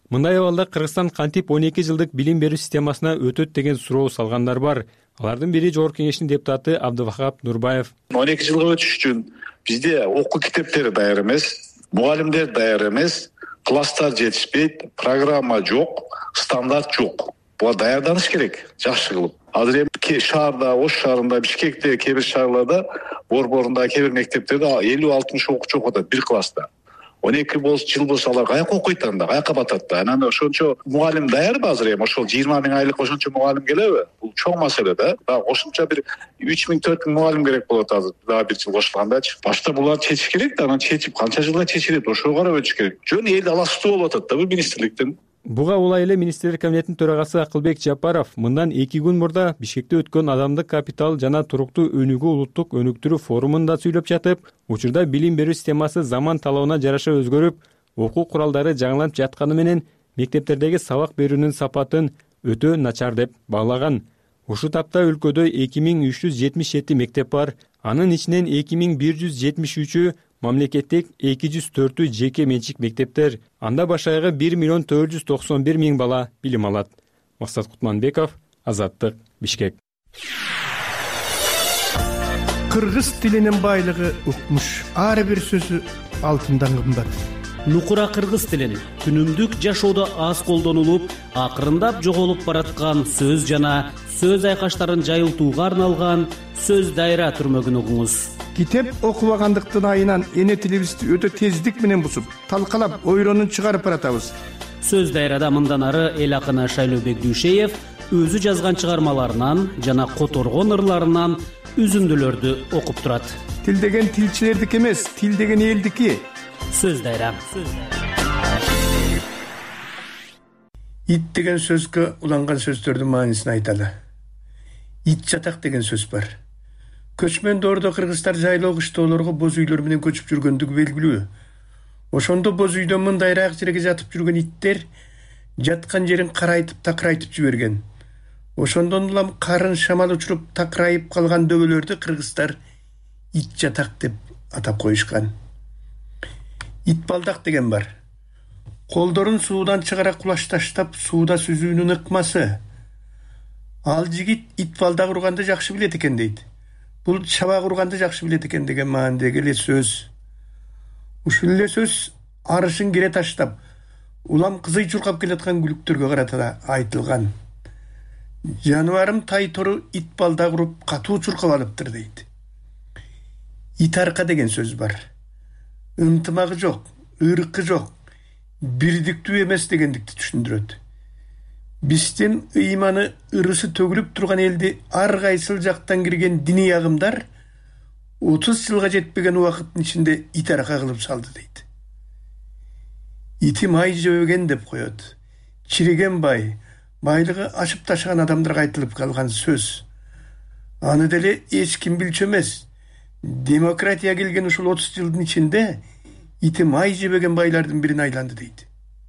Мындай абалда Кыргызстан кантип 12 жылдык билим берүү системасына өтөт деген суроо салгандар бар. Алардын бири Жогорку Кеңештин депутаты Абдывахап Нурбаев. 12 жылга өтүш үчүн бизде окуу китептери даяр эмес, мугалимдер даяр эмес, класстар жетишпейт, программа жок, стандарт жок. Буга даярданыш керек, жакшы кылып. Азыр эми шаарда, Ош шаарында, Бишкекте, кээ бир шаарларда, Борборунда, кээ бир мектептерде 50-60 окуучу окуп атат бир класста. 12 жыл болсо алар каяка окуйт анда, каяка батат да. Анан ошончо мугалим даярбы азыр эми ошол 20 000 айлык ошончо мугалим келеби? Бул чоң маселе да. Кошумча бир 3 000 4 000 мугалим керек болот азыр. Дагы бир жыл кошулгандачы. Башта булар чечиш керек да, анан чечип канча жылга чечилет, ошого карап өтүш керек. Жөн эл аластуу болуп атат да бул министрликтен. Буга улай эле министрлер кабинетинин төрагасы Акылбек Жапаров мындан 2 күн мурда Бишкекте өткөн адамдык капитал жана туруктуу өнүгүү улуттук өнүктүрүү форумунда сүйлөп жатып, учурда билим берүү системасы заман талабына жараша өзгөрүп, окуу куралдары жаңыланып жатканы менен мектептердеги сабак берүүнүн сапатын өтө начар деп баалаган. Ушул тапта өлкөдө 2377 мектеп бар, анын ичинен 2173-ү мамлекеттик, 204-ü жеке менчик мектептер. Анда башайгы 1.991.000 бала билим алат. Максат Кутманбеков, Азаттык, Бишкек. Кыргыз тилинин байлыгы укмуш. Ар бир сөзү алтындан кымбат. Нукура кыргыз тилин күнүмдүк жашоодо аз колдонулуп, акырындап жоголуп бараткан сөз жана сөз айкаштарын жайылтууга арналган сөз дайра түрмөгүн угуңуз. Китеп окубагандыктын айынан эне тилибизди өтө тездик менен бусуп, талкалап, ойронун чыгарып баратабыз. Сөз дайрада мындан ары эл акыны Шайлообек Дүйшеев өзү жазган чыгармаларынан жана которгон ырларынан үзүндүлөрдү окуп турат. Тил деген тилчилердики эмес, тил деген элдики. Сөз дайра. Ит деген сөзгө уланган сөздөрдүн маанисин айталы. Ит жатак деген сөз бар. Көчмөн доордо кыргыздар жайлоо кыштоолорго боз үйлөр менен көчүп жүргөндүгү белгилүү. Ошондо боз үйдөн мындайраак жерге жатып жүргөн иттер жаткан жерин карайтып такырайтып жиберген. Ошондон улам карын шамал учуруп такырайып калган дөбөлөрдү кыргыздар ит жатак деп атап коюшкан. Ит балдак деген бар. Колдорун суудан чыгара кулаш таштап, сууда сүзүүнүн ыкмасы. Ал жигит ит балдак урганды жакшы билет экен дейт. Бул чабак урганды жакшы билет экен деген маанидеги эле сөз. Ушул эле сөз арышын кире таштап, улам кызый чуркап келаткан күлүктөргө карата айтылган. Жаныбарым тай тору ит балдак уруп катуу чуркап алыптыр дейт. Ит арка деген сөз бар. Ынтымагы жок, ыркы жок, бирдиктүү эмес дегендикти түшүндүрөт. Биздин ыйманы ырысы төгүлүп турган элди ар кайсыл жактан кирген диний агымдар 30 жылга жетпеген убакыттын ичинде ит арка кылып салды дейт. Ити май жебеген деп коет. Чириген бай, байлыгы ашып ташыган адамдарга айтылып калган сөз. Аны деле эч ким билчү эмес. Демократия келген ушул 30 жылдын ичинде ити май жебеген байлардын бирин айланды дейт.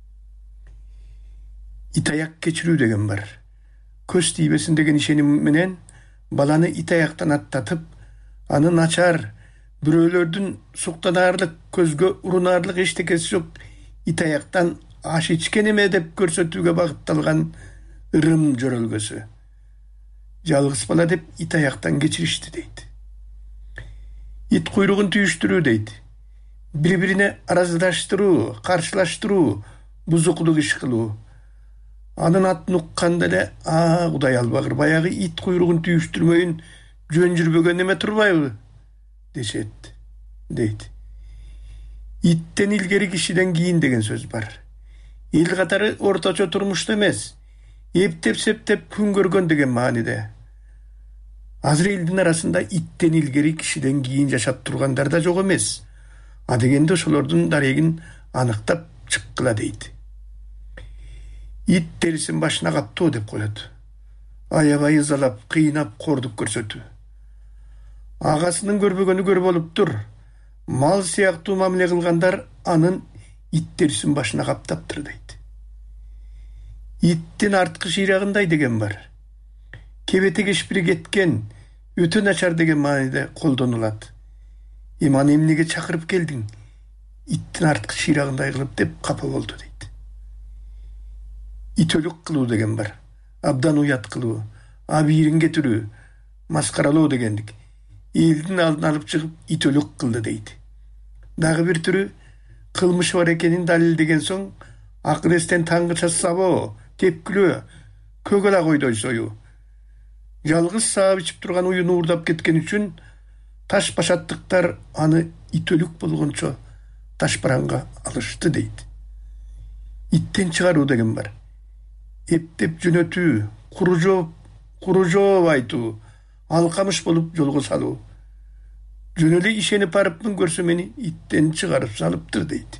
Итаяк кечирүү деген бар. Көз тийбесин деген ишеним менен баланы итаяктан аттатып, аны начар, бирөөлөрдүн суктанаарлык, көзгө урунаарлык эчтекеси жок итаяктан аш ичкен эме деп көрсөтүүгө багытталган ырым жөрөлгөсү. Жалгыз бала деп итаяктан кечиришти дейт. Ит куйругун түйүштүрүү дейт. Бири-бирине араздаштыруу, каршылаштыруу, бузукулук иш кылуу. Анын атын укканда эле, Кудай албагыр, баягы ит куйругун түйүштүрмөйүн жөн жүрбөгөн эме турбайбы? Дешет, дейт. Иттен илгери кишиден кийин деген сөз бар. Эл катары орточо турмушта эмес, эптеп-септеп күн көргөн деген мааниде. Азыр элдин арасында иттен илгери кишиден кийин жашап тургандар да жок эмес. А дегенде ошолордун дарегин аныктап чыккыла дейт. Ит терисин башына каптоо деп коет. Аябай ызалап, кыйнап, кордук көрсөтүү. Агасынын көрбөгөнү көр болуптур. Мал сыяктуу мамиле кылгандар анын ит терисин башына каптаптыр дейт. Иттин арткы шыйрагындай деген бар. Кебете кешпири кеткен, өтө начар деген мааниде колдонулат. Иман эмнеге чакырып келдиң? Иттин арткы шыйрагындай кылып деп капа болду дейт. итөлүк кылуу деген бар. Абдан уят кылуу, абийирин кетирүү, маскаралоо дегендик. Элдин алдын алып чыгып итөлүк кылды дейт. Дагы бир түрү кылмыш бар экенин далилдеген соң акыл эстен таңгыча сабоо, тепкилөө, көгала койдой союу. Жалгыз саап ичип турган уюн уурдап кеткен үчүн таш башаттыктар аны итөлүк болгончо таш бараңга алышты дейт. Иттен чыгаруу деген бар. Эптеп жөнөтүү, куру жооп айтуу, алкамыш болуп жолго салуу. Жөн эле ишенип барыпмын, көрсө мени иттен чыгарып салыптыр дейт.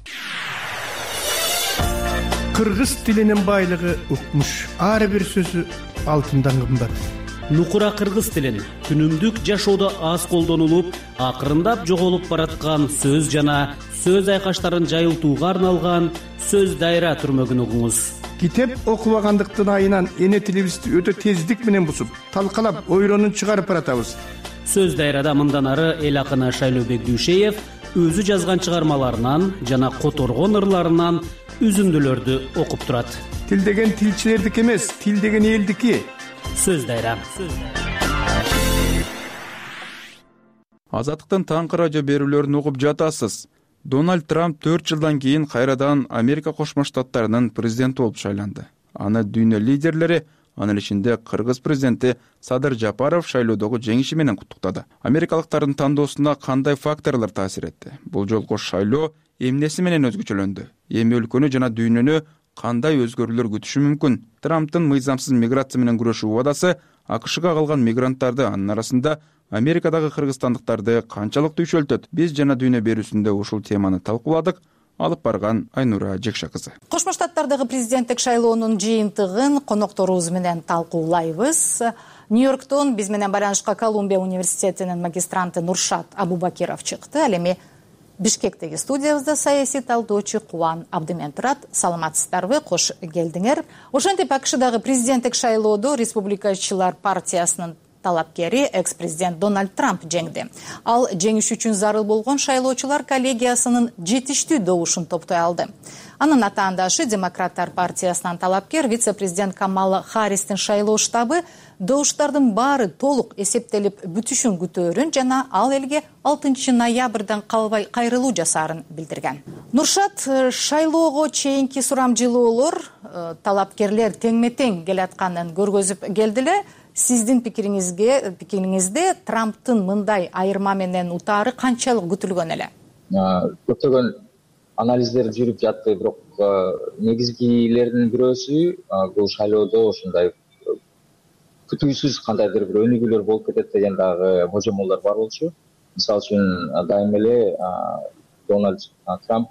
Кыргыз тилинин байлыгы укмуш. Ар бир сөзү алтындан кымбат. Нукура кыргыз тилин күнүмдүк жашоодо аз колдонулуп, акырындап жоголуп бараткан сөз жана сөз айкаштарын жайылтууга арналган сөз дайра түрмөгүн угуңуз. Китеп окубагандыктын айынан эне тилибизди өтө тездик менен бусуп, талкалап, ойронун чыгарып баратабыз. Сөз дайрада мындан ары эл акыны Шайлообек Дүйшеев өзү жазган чыгармаларынан жана которгон ырларынан үзүндүлөрдү окуп турат. Тил деген тилчилердики эмес, тил деген элдики. Сөз дайра. Азаттыктын таңкы радио берүүлөрүн угуп жатасыз. Дональд Трамп 4 жылдан кийин кайрадан Америка Кошмо Штаттарынын президенти болуп шайланды. Аны дүйнө лидерлери, анын ичинде Кыргыз президенти Садыр Жапаров шайлоодогу жеңиши менен куттуктады. Америкалыктардын тандоосуна кандай факторлор таасир этти? Бул жолку шайлоо эмнеси менен өзгөчөлөндү? Эми өлкөнү жана дүйнөнү кандай өзгөрүүлөр күтүшү мүмкүн? Трамптын мыйзамсыз миграция менен күрөшүү убадасы АКШга калган мигранттарды, анын арасында Америкадагы кыргызстандыктарды канчалык түйшөлтөт? Биз жана дүйнө берүүсүндө ушул теманы талкууладык. Алып барган Айнура Жекша кызы. Кошмо Штаттардагы президенттик шайлоонун жыйынтыгын конокторубуз менен талкуулайбыз. Нью-Йорктон биз менен байланышка Колумбия университетинин магистранты Нуршат Абубакиров чыкты. Ал эми Бишкектеги студиябызда саясий талдоочу Кубан Абдымен турат. Саламатсыздарбы? Кош келдиңер. Ошентип АКШдагы президенттик шайлоодо Республикачылар партиясынын талапкери экс-президент Дональд Трамп жеңди. Ал жеңиш үчүн зарыл болгон шайлоочулар коллегиясынын жетиштүү добушун топтой алды. Анын атаандашы Демократтар партиясынан талапкер вице-президент Камала Харристин шайлоо штабы добуштардын баары толук эсептелип бүтүшүн күтөөрүн жана ал элге 6 ноябрдан калбай кайрылуу жасаарын билдирген. Нуршат, шайлоого чейинки сурамжылоолор талапкерлер теңме-тең келатканын көргөзүп келдиле. Сиздин пикириңизде Трамптын мындай айырма менен утаары канчалык күтүлгөн эле? Көптөгөн анализдер жүрүп жатты, бирок негизгилердин бирөөсү бул шайлоодо ошондой күтүүсүз кандайдыр бир өнүгүүлөр болуп кетет деген дагы божомолдор бар болчу. Мисалы үчүн дайым эле Дональд Трамп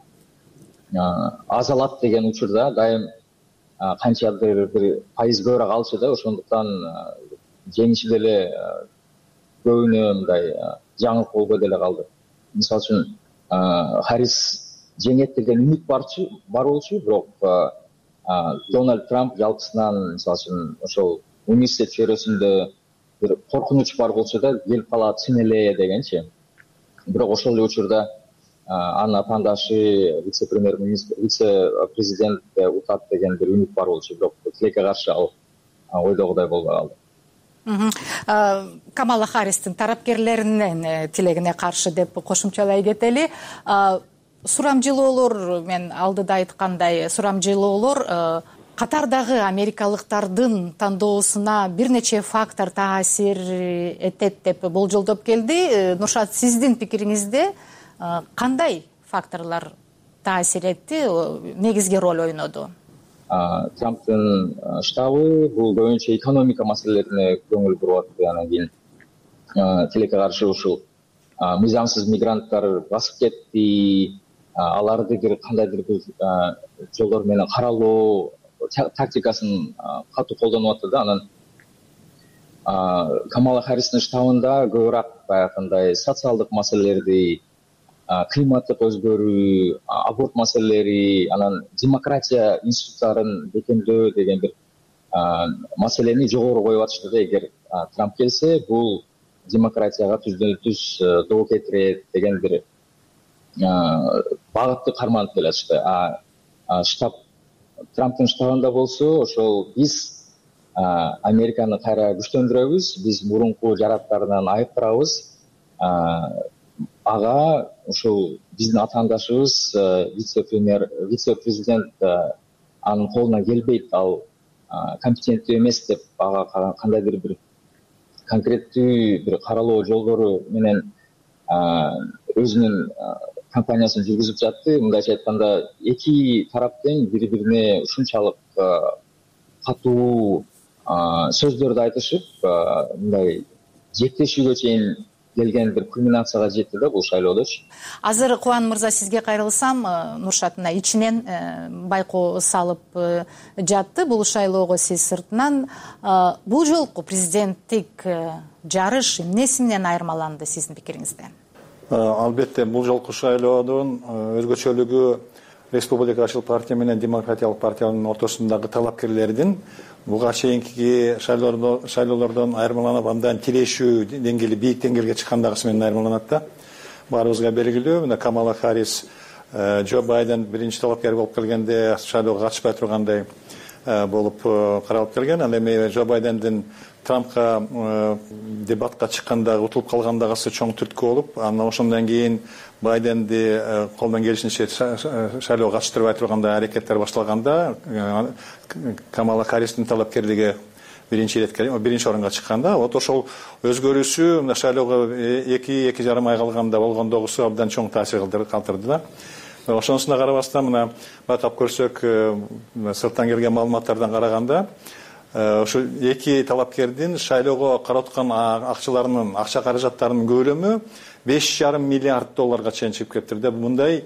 аз алат деген учурда дайым канчадыр бир пайыз көбүрөөк алчу да, ошондуктан жеңиши деле көбүнө мындай жаңылык болбой деле калды. Мисалы үчүн Харрис жеңет деген үмүт бар болчу, бирок Дональд Трамп жалпысынан мисалы үчүн ошол университет чөйрөсүндө бир коркунуч бар болчу да, келип калат чын эле дегенчи. Бирок ошол эле учурда анын атаандашы вице-президент утат деген бир үмүт бар болчу, бирок тилекке каршы ал ойдогудай болбой калды. Камала Харристин тарапкерлеринин тилегине каршы деп кошумчалай кетели. Сурамжылоолор, мен алдыда айткандай, сурамжылоолор катардагы америкалыктардын тандоосуна бир нече фактор таасир этет деп болжолдоп келди. Нуршат, сиздин пикириңизде кандай факторлор таасир этти, негизги роль ойноду? Трамптын штабы бул көбүнчө экономика маселелерине көңүл буруп атты. Анан кийин тилекке каршы ушул мыйзамсыз мигранттар басып кетти, аларды бир кандайдыр бир жолдор менен каралоо тактикасын катуу колдонуп атты да. Анан Камала Харристин штабында көбүрөөк баягындай социалдык маселелерди, климаттык өзгөрүү, аборт маселелери, анан демократия институттарын бекемдөө деген бир маселени жогору коюп атышты да. Эгер Трамп келсе, бул демократияга түздөн-түз доо кетирет деген бир багытты карманып келатышты. Штаб Трамптын штабында болсо ошол биз Американы кайра күчтөндүрөбүз, биз мурунку жараттарынан айыктырабыз. Ага ушул биздин атаандашыбыз вице-президент анын колунан келбейт, ал компетенттүү эмес деп ага кандайдыр бир конкреттүү бир каралоо жолдору менен өзүнүн кампаниясын жүргүзүп жатты. Мындайча айтканда, эки тарап тең бири-бирине ушунчалык катуу сөздөрдү айтышып, мындай жектешүүгө чейин келген бир кульминацияга жетти да бул шайлоодочу. Азыр Кубан мырза сизге кайрылсам, Нуршат мына ичинен байкоо салып жатты бул шайлоого сиз сыртынан. Бул жолку президенттик жарыш эмнеси менен айырмаланды сиздин пикириңизде? Албетте бул жолку шайлоодун өзгөчөлүгү республикачыл партия менен демократиялык партиянын ортосундагы талапкерлердин буга чейинки шайлоолордон айырмаланып, андан тирешүү деңгээли бийик деңгээлге чыккандагысы менен айырмаланат да. Баарыбызга белгилүү, мына Камала Харрис, Джо Байден биринчи талапкер болуп келгенде шайлоого катышпай тургандай болуп каралып келген. Ал эми Джо Байдендин Трампка дебатка чыкканда утулуп калгандагысы чоң түрткү болуп, анан ошондон кийин Байденди колдон келишинче шайлоого катыштырбай тургандай аракеттер башталганда, Камала Харристин талапкерлиги биринчи орунга чыкканда, вот ошол өзгөрүүсү мына шайлоого 2-2,5 ай калганда болгондогусу абдан чоң таасир калтырды да. Ошонусуна карабастан мына байкап көрсөк, сырттан келген маалыматтардан караганда, ошо эки талапкердин шайлоого караткан акча каражаттарынын көлөмү $5,5 миллиард чейин чыгып кетти да. Мындай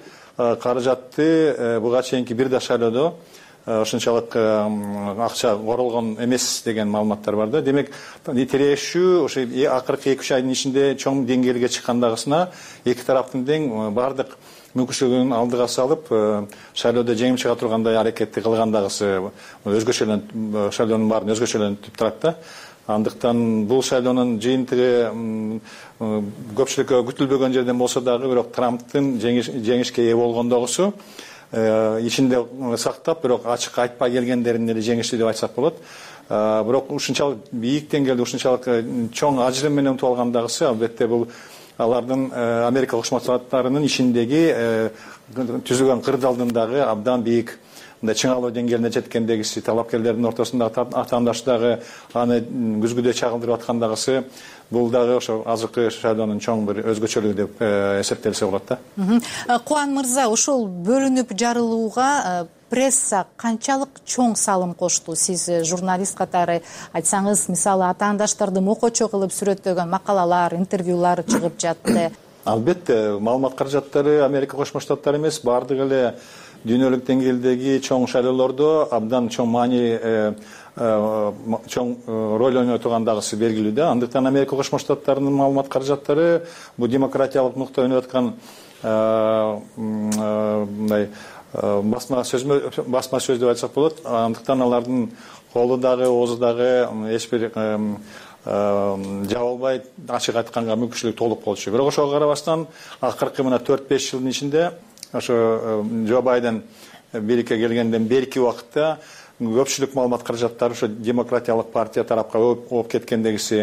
каражатты буга чейинки бир да шайлоодо ошончалык акча королгон эмес деген маалыматтар бар да. Демек, тирешүү ошо акыркы 2-3 айдын ичинде чоң деңгээлге чыккандагысына эки тараптын тең бардык мүмкүнчүлүгүн алдыга салып, шайлоодо жеңип чыга тургандай аракетти кылгандагысы өзгөчөлөнүп, шайлоонун баарын өзгөчөлөнтүп турат да. Андыктан бул шайлоонун жыйынтыгы көпчүлүккө күтүлбөгөн жерден болсо дагы, бирок Трамптын жеңишке ээ болгондогусу ичинде сактап, бирок ачык айтпай келгендерин эле жеңиштүү деп айтсак болот. Бирок ушунчалык бийик деңгээлде, ушунчалык чоң ажырым менен утуп алгандагысы албетте бул алардын Америка Кошмо Штаттарынын ичиндеги түзүлгөн кырдаалдындагы абдан бийик мындай чыңалуу деңгээлине жеткендегиси, талапкерлердин ортосундагы атаандаштыгы аны күзгүдө чагылдырып аткандагысы, бул дагы ошо азыркы шайлоонун чоң бир өзгөчөлүгү деп эсептелсе болот да. Кубан мырза, ошол бөлүнүп жарылууга пресса канчалык чоң салым кошту? Сиз журналист катары айтсаңыз, мисалы атаандаштарды мокочо кылып сүрөттөгөн макалалар, интервьюлар чыгып жатты. Албетте, маалымат каражаттары Америка Кошмо Штаттары эмес, бардык эле дүйнөлүк деңгээлдеги чоң шайлоолордо абдан чоң чоң роль ойной тургандагысы белгилүү да. Андыктан Америка Кошмо Штаттарынын маалымат каражаттары бул демократиялык нукта ойноп аткан мындай басма сөз деп айтсак болот. Андыктан алардын колу дагы, оозу дагы эч бир жабылбай, ачык айтканга мүмкүнчүлүк толук болчу. Бирок ошого карабастан акыркы мына 4-5 жылдын ичинде ошо Джо Байден бийликке келгенден берки убакытта көпчүлүк маалымат каражаттары ошо демократиялык партия тарапка ооп кеткендегиси,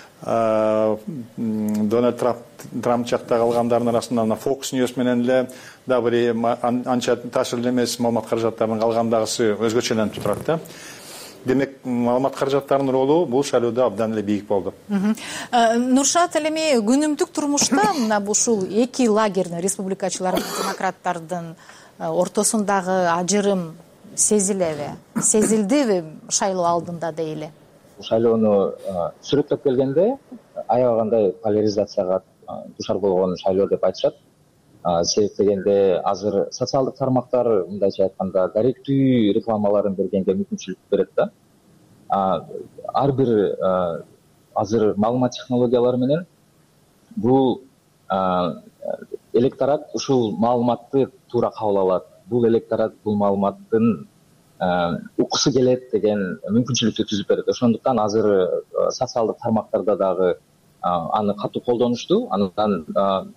Дональд Трамп жакта калгандардын арасында Fox News менен эле да бир анча таасирлүү эмес маалымат каражаттарынын калгандагысы өзгөчөлөнүп турат да. Демек, маалымат каражаттарынын ролу бул шайлоодо абдан эле бийик болду. Нуршат, эми күнүмдүк турмушта мына ушул эки лагердин, республикачылар менен демократтардын ортосундагы ажырым сезилеби? Сезилдиби шайлоо алдында дейли? Шайлоону сүрөттөп келгенде аябагандай поляризацияга душар болгон шайлоо деп айтышат. Себеп дегенде азыр социалдык тармактар, мындайча айтканда, даректүү рекламаларын бергенге мүмкүнчүлүк берет да. Ар бир азыр маалымат технологиялары менен бул электорат ушул маалыматты туура кабыл алат. Бул электорат бул маалыматтын уккусу келет деген мүмкүнчүлүктү түзүп берет. Ошондуктан азыр социалдык тармактарда дагы аны катуу колдонушту. Андан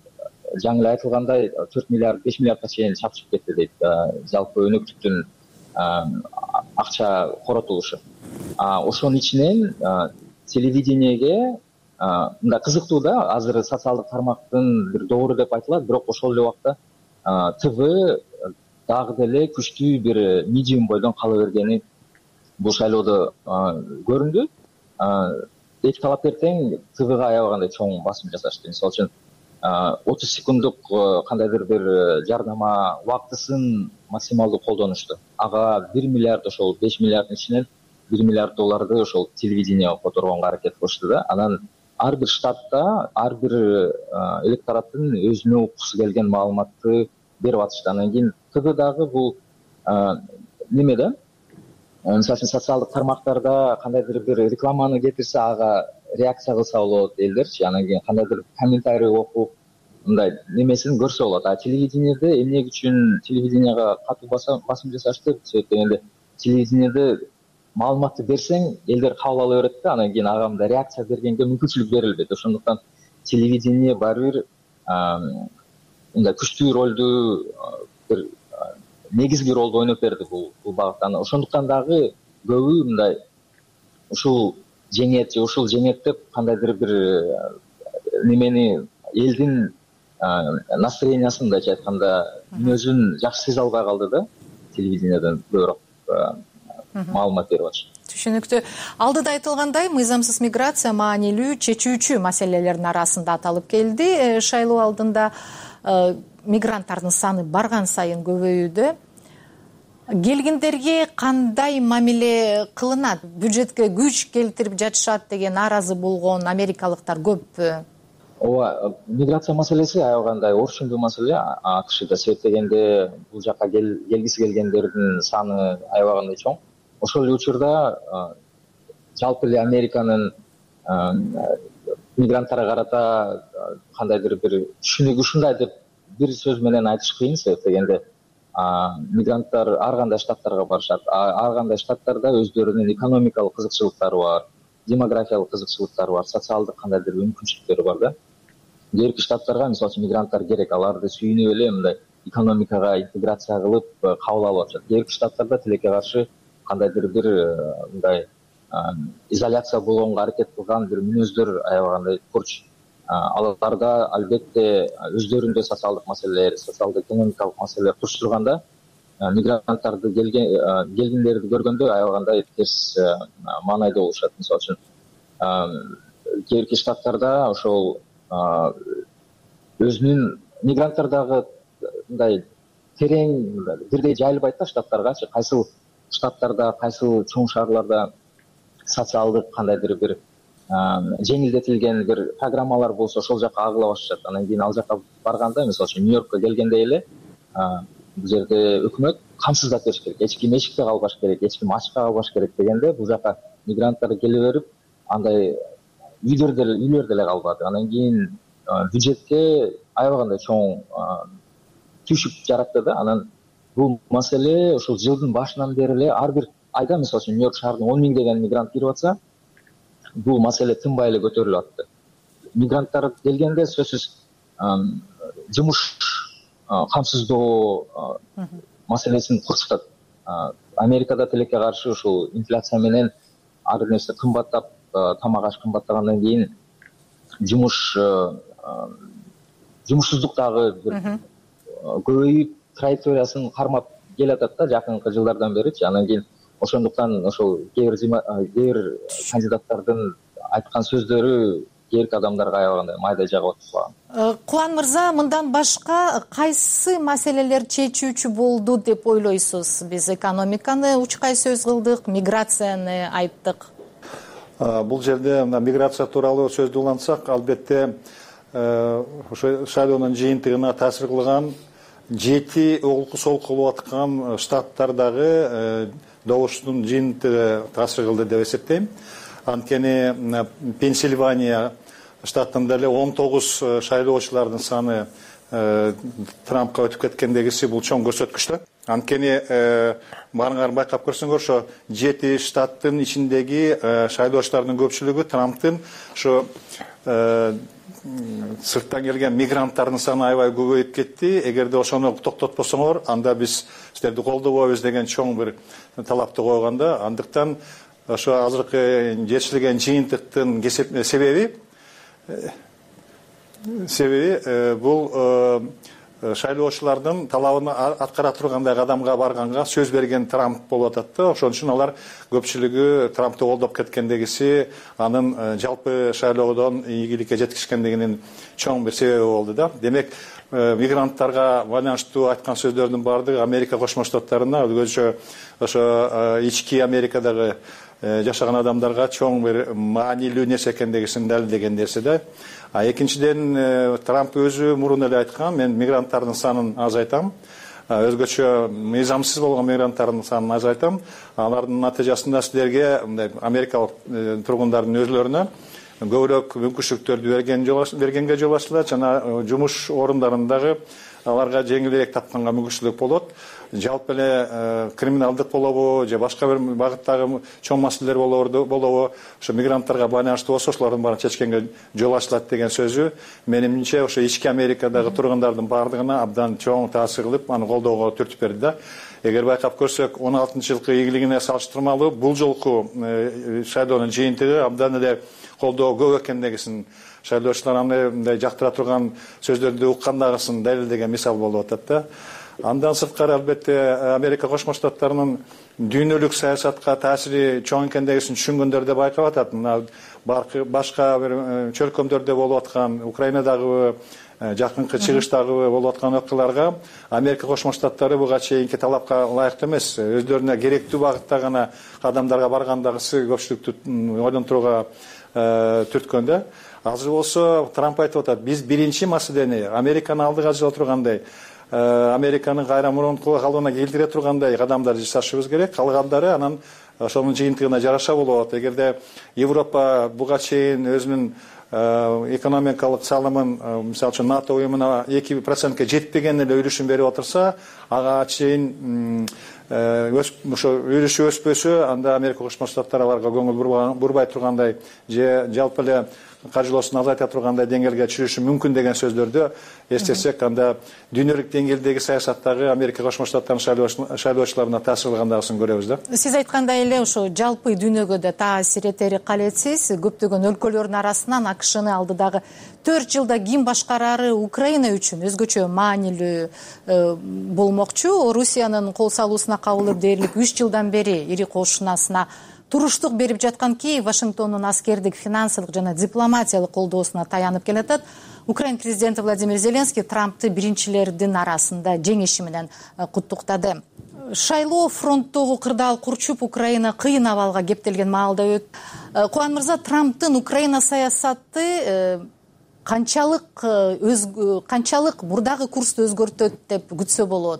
жаңы эле айтылгандай 4 миллиард, 5 миллиардка чейин чапышып кетти дейт. Жалпы өнөктүктүн акча коротулушу. Ошонун ичинен телевидениеге мындай кызыктуу да, азыр социалдык тармактын бир доору деп айтылат, бирок ошол эле убакта ТВ дагы деле күчтүү бир медиум бойдон кала бергени бул шайлоодо көрүндү. Эки талапкер тең ТВга аябагандай чоң басым жасашты. Мисалы үчүн 30 секунддук кандайдыр бир жарнама убактысын максималдуу колдонушту. Ага 1 миллиард, ошол 5 миллиарддын ичинен 1 миллиард долларды ошол телевидениеге которгонго аракет кылышты да. Анан ар бир штатта ар бир электораттын өзүнө уккусу келген маалыматты берип атышты. Анан кийин ТВ дагы бул неме да, мисалы үчүн социалдык тармактарда кандайдыр бир рекламаны кетирсе, ага реакция кылса болот элдерчи. Анан кийин кандайдыр комментарий окуп мындай немесин көрсө болот. А телевидениеде эмне үчүн телевидениега катуу басым жасашты? Себеп дегенде телевидениеде маалыматты берсең, элдер кабыл ала берет да, анан кийин ага мындай реакция бергенге мүмкүнчүлүк берилбейт. Ошондуктан телевидение баары бир мындай күчтүү ролду, бир негизги ролду ойноп берди бул багытта. Ошондуктан дагы көбү мындай ушул жеңет же ушул жеңет деп кандайдыр бир немени элдин настроениясын мындайча айтканда мүнөзүн жакшы сезе албай калды да, телевидениеден көбүрөөк маалымат берип атышат. Түшүнүктүү. Алдыда айтылгандай, мыйзамсыз миграция маанилүү чечүүчү маселелердин арасында аталып келди. Шайлоо алдында мигранттардын саны барган сайын көбөйүүдө. Келгендерге кандай мамиле кылынат? Бюджетке күч келтирип жатышат деген нааразы болгон америкалыктар көппү? Ооба, миграция маселеси аябагандай орчундуу маселе АКШда. Себеп дегенде бул жака келгиси келгендердин саны аябагандай чоң. Ошол эле учурда жалпы эле Американын мигранттарга карата кандайдыр бир түшүнүгү ушундай деп бир сөз менен айтыш кыйын. Себеп дегенде мигранттар ар кандай штаттарга барышат. Ар кандай штаттарда өздөрүнүн экономикалык кызыкчылыктары бар, демографиялык кызыкчылыктары бар, социалдык кандайдыр мүмкүнчүлүктөрү бар да. Кээ бир штаттарга мисалы үчүн мигранттар керек, аларды сүйүнүп эле мындай экономикага интеграция кылып кабыл алып атышат. Кээ бир штаттарда тилекке каршы кандайдыр бир мындай изоляция болгонго аракет кылган бир мүнөздөр аябагандай курч. Аларда албетте өздөрүндө социалдык маселелер, социалдык экономикалык маселелер туруш турганда, мигранттарды келгендерди көргөндө аябагандай терс маанайда болушат. Мисалы үчүн кээ бир штаттарда ошол өзүнүн мигранттар дагы мындай терең бирдей жайылбайт да штаттаргачы. Кайсыл штаттарда, кайсыл чоң шаарларда социалдык кандайдыр бир жеңилдетилген бир программалар болсо ошол жака агыла башашат. Анан кийин ал жака барганда, мисалы үчүн Нью-Йоркко келгенде эле бул жерде өкмөт камсыздап бериш керек, эч ким эшикте калбаш керек, эч ким ачка калбаш керек дегенде, бул жака мигранттар келе берип андай үйлөрдө эле калбады. Анан кийин бюджетке аябагандай чоң түйшүк жаратты да. Анан бул маселе ошол жылдын башынан бери эле ар бир айда, мисалы үчүн Нью-Йорк шаарына 10 000 деген мигрант кирип атса, бул маселе тынбай эле көтөрүлүп атты. Мигранттар келгенде сөзсүз жумуш камсыздоо маселесин курчутат. Америкада тилекке каршы ушул инфляция менен ар бир нерсе кымбаттап, тамак аш кымбаттагандан кийин жумушсуздук дагы бир көбөйүп траекториясын кармап келатат да жакынкы жылдардан беричи. Анан кийин ошондуктан ошол кээ бир кандидаттардын айткан сөздөрү кээ бир адамдарга аябагандай майда жагып атпаган. Кубан мырза, мындан башка кайсы маселелер чечүүчү болду деп ойлойсуз? Биз экономиканы учкай сөз кылдык, миграцияны айттык. Бул жерде миграция тууралуу сөздү улантсак, албетте ошо шайлоонун жыйынтыгына таасир кылган 7 олку солку болуп аткан штаттардагы добуштун жыйынтыгы таасир кылды деп эсептейм. Анткени Пенсильвания штатында эле 19 шайлоочулардын саны Трампка өтүп кеткендегиси бул чоң көрсөткүч да. Анткени баарыңар байкап көрсөңөр, ошо 7 штаттын ичиндеги шайлоочулардын көпчүлүгү Трамптын ошо сырттан келген мигранттардын саны аябай көбөйүп кетти. Эгерде ошону токтотпосоңор, анда биз силерди колдобойбуз деген чоң бир талапты койгондо. Андыктан ошо азыркы жетишилген жыйынтыктын себеби бул шайлоочулардын талабын аткара тургандай кадамга барганга сөз берген Трамп болуп атат да. Ошон үчүн алар көпчүлүгү Трампты колдоп кеткендегиси анын жалпы шайлоодон ийгиликке жеткизгендигинин чоң бир себеби болду да. Демек, мигранттарга байланыштуу айткан сөздөрдүн баардыгы Америка Кошмо Штаттарына, өзгөчө ошо ички Америкадагы жашаган адамдарга чоң бир маанилүү нерсе экендигин далилдеген нерсе да. Экинчиден, Трамп өзү мурун эле айткан, мен мигранттардын санын азайтам, өзгөчө мыйзамсыз болгон мигранттардын санын азайтам. Алардын натыйжасында силерге, америкалык тургундардын өзлөрүнө көбүрөөк мүмкүнчүлүктөрдү бергенге жол ачылат, жана жумуш орундарындагы аларга жеңилирээк тапканга мүмкүнчүлүк болот. Жалпы эле криминалдык болобу же башка бир багыттагы чоң маселелер болобу, ошо мигранттарга байланыштуу болсо ошолордун баарын чечкенге жол ачылат деген сөзү менимче ошо ички Америкадагы тургундардын баардыгына абдан чоң таасир кылып, аны колдоого түртүп берди да. Эгер байкап көрсөк, 16-жылкы ийгилигине салыштырмалуу бул жолку шайлоонун жыйынтыгы абдан эле колдоо көп экендигин шайлоочулар аны мындай жактыра турган сөздөрдү уккандагысын далилдеген мисал болуп атат да. Андан сырткары, албетте, Америка Кошмо Штаттарынын дүйнөлүк саясатка таасири чоң экендигин түшүнгөндөр да байкап атат. Башка бир чөлкөмдөрдө болуп аткан, Украинадагы, жакынкы чыгыштагы болуп аткан окуяларга Америка Кошмо Штаттары буга чейинки талапка ылайыктуу эмес. Өздөрүнө керектүү багытта гана кадамдарга баргандагысы көпчүлүктү ойлонтурууга түрткөн да. Азыр болсо Трамп айтып атат, биз биринчи маселени Американы алдыга жыла тургандай, Американын кайра мурунку калыбына келтире тургандай кадамдар жасашыбыз керек. Калгандары анан ошонун жыйынтыгына жараша болот. Эгерде Европа буга чейин өзүнүн экономикалык салымын, мисалы үчүн НАТО уюмуна 2%ке жетпеген эле үлүшүн берип отурса, ага чейин ошо үлүшү өспөсө, анда Америка Кошмо Штаттары аларга көңүл бурбай тургандай же жалпы эле каржылоосун азайта тургандай деңгээлге чыгышы мүмкүн деген сөздөрдү эстесек, анда дүйнөлүк деңгээлдеги саясаттагы Америка Кошмо Штаттарынын шайлоочуларына таасир кылгандагысын көрөбүз да. Сиз айткандай эле ошо жалпы дүйнөгө да таасир этери калетсиз. Көптөгөн өлкөлөрдүн арасынан АКШны алдыдагы 4 жылда ким башкарары Украина үчүн өзгөчө маанилүү болмокчу. Орусиянын кол салуусуна кабылып дээрлик 3 жылдан бери ири кошунасына туруштук берип жаткан Киев Вашингтондун аскердик, финансылык жана дипломатиялык колдоосуна таянып келатат. Украин президенти Владимир Зеленский Трампты биринчилердин арасында жеңиши менен куттуктады. Шайлоо фронттогу кырдаал курчуп, Украина кыйын абалга кептелген маалда өт. Кубан мырза, Трамптын Украина саясаты канчалык мурдагы курсту өзгөртөт деп күтсө болот?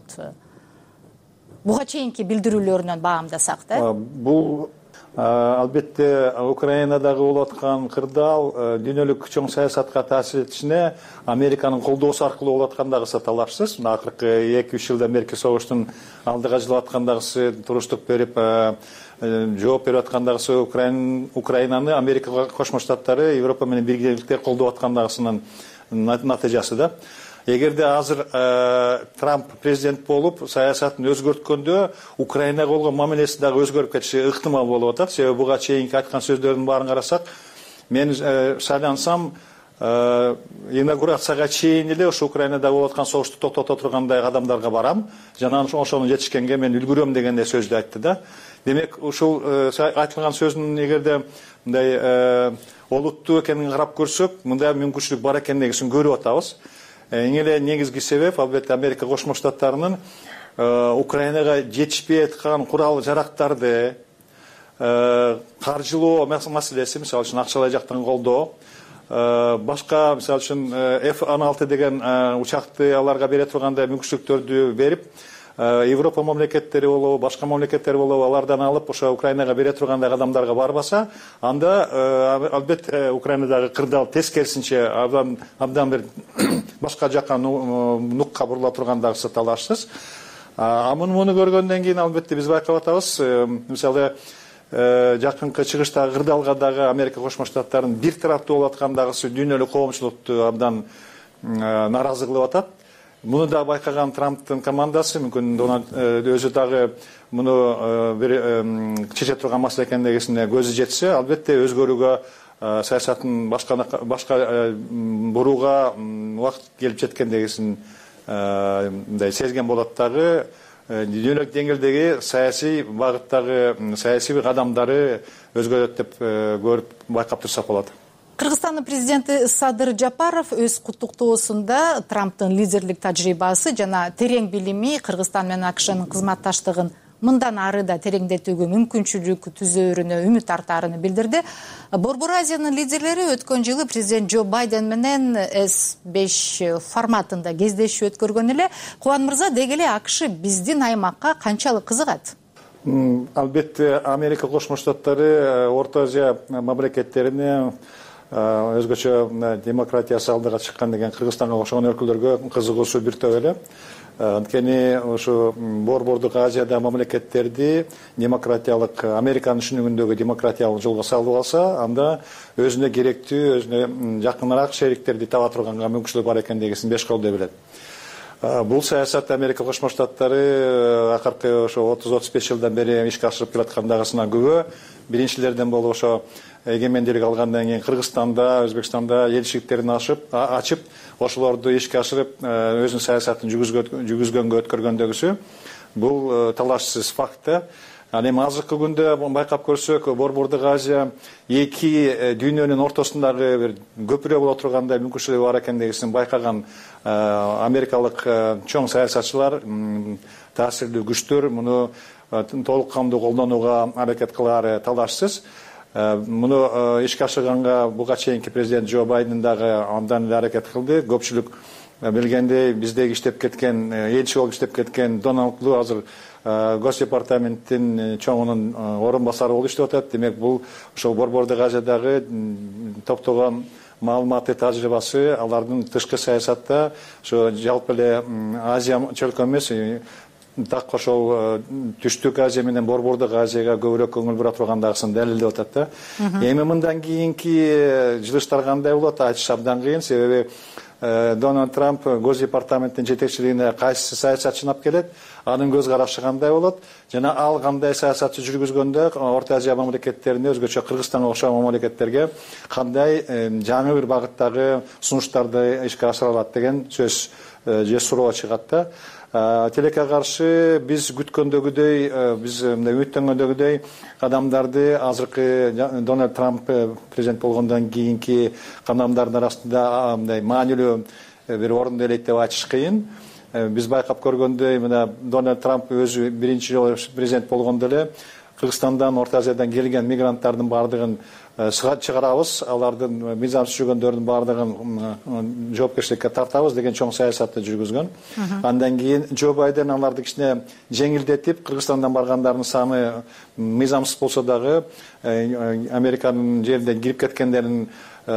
Буга чейинки билдирүүлөрүнөн баамдасак да. Бул албетте Украинадагы болуп аткан кырдаал дүйнөлүк чоң саясатка таасир этишине Американын колдоосу аркылуу болуп аткандагысы талашсыз. Акыркы 2-3 жылда Мерки согуштун алдыга жылып аткандагысы, туруштук берип жооп берип аткандагысы, Украинаны Америка Кошмо Штаттары Европа менен биргеликте колдоп аткандагысынын натыйжасы да. Эгерде азыр Трамп президент болуп саясатын өзгөрткөндө Украинага болгон мамилеси дагы өзгөрүп кетиши ыктымал болуп атат. Себеби буга чейинки айткан сөздөрдүн баарын карасак, мен шайлансам инаугурацияга чейин эле ошо Украинада болуп аткан согушту токтото тургандай кадамдарга барам, жана ошону жетишкенге мен үлгүрөм деген сөздү айтты да. Демек, ушул айтылган сөздүн эгерде мындай олуттуу экенин карап көрсөк, мындай мүмкүнчүлүк бар экендигин көрүп атабыз. Эң эле негизги себеп, албетте, Америка Кошмо Штаттарынын Украинага жетишпей аткан курал жарактарды каржылоо маселеси, мисалы үчүн акчалай жактан колдоо, башка, мисалы үчүн F-16 деген учакты аларга бере тургандай мүмкүнчүлүктөрдү берип, Европа мамлекеттери болобу, башка мамлекеттер болобу, алардан алып ошо Украинага бере тургандай кадамдарга барбаса, анда албетте Украинадагы кырдаал тескерисинче абдан бир башка жака нукка бурула тургандагысы талашсыз. Муну көргөндөн кийин албетте биз байкап атабыз, мисалы жакынкы чыгыштагы кырдаалга дагы Америка Кошмо Штаттарынын бир тараптуу болуп аткандагысы дүйнөлүк коомчулукту абдан нааразы кылып атат. Муну да байкаган Трамптын командасы мүмкүн өзү дагы муну бир чече турган маселе экендигине көзү жетсе, албетте өзгөрүүгө, саясатын башка бурууга убакыт келип жеткендигин сезген болот дагы. Дүйнөлүк деңгээлдеги саясий багыттагы саясий кадамдары өзгөрөт деп көрүп байкап турсак болот. Кыргызстандын президенти Садыр Жапаров өз куттуктоосунда Трамптын лидерлик тажрыйбасы жана терең билими Кыргызстан менен АКШнын кызматташтыгын мындан ары да тереңдетүүгө мүмкүнчүлүк түзөөрүнө үмүт артаарын билдирди. Борбор Азиянын лидерлери өткөн жылы президент Джо Байден менен S5 форматында кездешүү өткөргөн эле. Кубан мырза, деги эле АКШ биздин аймакка канчалык кызыгат? Албетте Америка Кошмо Штаттары Орто Азия мамлекеттерине өзгөчө демократиясы алдыга чыккан деген Кыргызстанга окшогон өлкөлөргө кызыгуусу бир топ эле. Анткени ошо борбордук Азияда мамлекеттерди демократиялык Американын түшүнүгүндөгү демократиялык жолго салып алса, анда өзүнө керектүү, өзүнө жакыныраак шериктерди таба турганга мүмкүнчүлүк бар экендигин беш колдой билет. Бул саясат Америка Кошмо Штаттары акыркы ошо 30-35 жылдан бери ишке ашырып келаткандагысына күбө. Биринчилерден болуп ошо эгемендүүлүк алгандан кийин Кыргызстанда, Өзбекстанда элчиликтерин ачып, ошолорду ишке ашырып, өзүнүн саясатын жүргүзгөнгө өткөргөндөгүсү бул талашсыз факт. Ал эми азыркы күндө байкап көрсөк, Борбордук Азия эки дүйнөнүн ортосундагы бир көпүрө боло тургандай мүмкүнчүлүгү бар экендигин байкаган америкалык чоң саясатчылар, таасирлүү күчтөр муну толук кандуу колдонууга аракет кылаары талашсыз. Муну ишке ашырганга буга чейинки президент Джо Байден дагы андан эле аракет кылды. Көпчүлүк билгендей, биздеги иштеп кеткен, элчи болуп иштеп кеткен Дональд Лу азыр Госдепартаменттин чоңунун орун басары болуп иштеп атат. Демек, бул ошол Борбордук Азиядагы топтогон маалыматы, тажрыйбасы, алардын тышкы саясатта, ошо жалпы эле Азия чөлкө эмес, так ошол Түштүк Азия менен Борбордук Азияга көбүрөөк көңүл бура тургандагысын далилдеп атат да. Эми мындан кийинки жылыштар кандай болот, айтыш абдан кыйын, себеби Дональд Трамп Госдепартаменттин жетекчилигине кайсы саясатчыны алып келет, анын көз карашы кандай болот, жана ал кандай саясатты жүргүзгөндө Орто Азия мамлекеттерине, өзгөчө Кыргызстанга окшогон мамлекеттерге кандай жаңы бир багыттагы сунуштарды ишке ашыра алат деген сөз же суроо чыгат да. Тилекке каршы биз күткөндөгүдөй, биз үмүттөнгөндөгүдөй кадамдарды азыркы Дональд Трамп президент болгондон кийинки кадамдардын арасында маанилүү бир орунду элейт деп айтыш кыйын. Биз байкап көргөндөй, мына Дональд Трамп өзү биринчи жолу президент болгондо эле Кыргызстандан, Орто Азиядан келген мигранттардын баардыгын чыгарабыз, алардын мыйзамсыз жүргөндөрдүн баардыгын жоопкерчиликке тартабыз деген чоң саясатты жүргүзгөн. Андан кийин Джо Байден аларды кичине жеңилдетип, Кыргызстандан баргандардын саны мыйзамсыз болсо дагы Американын жерине кирип кеткендердин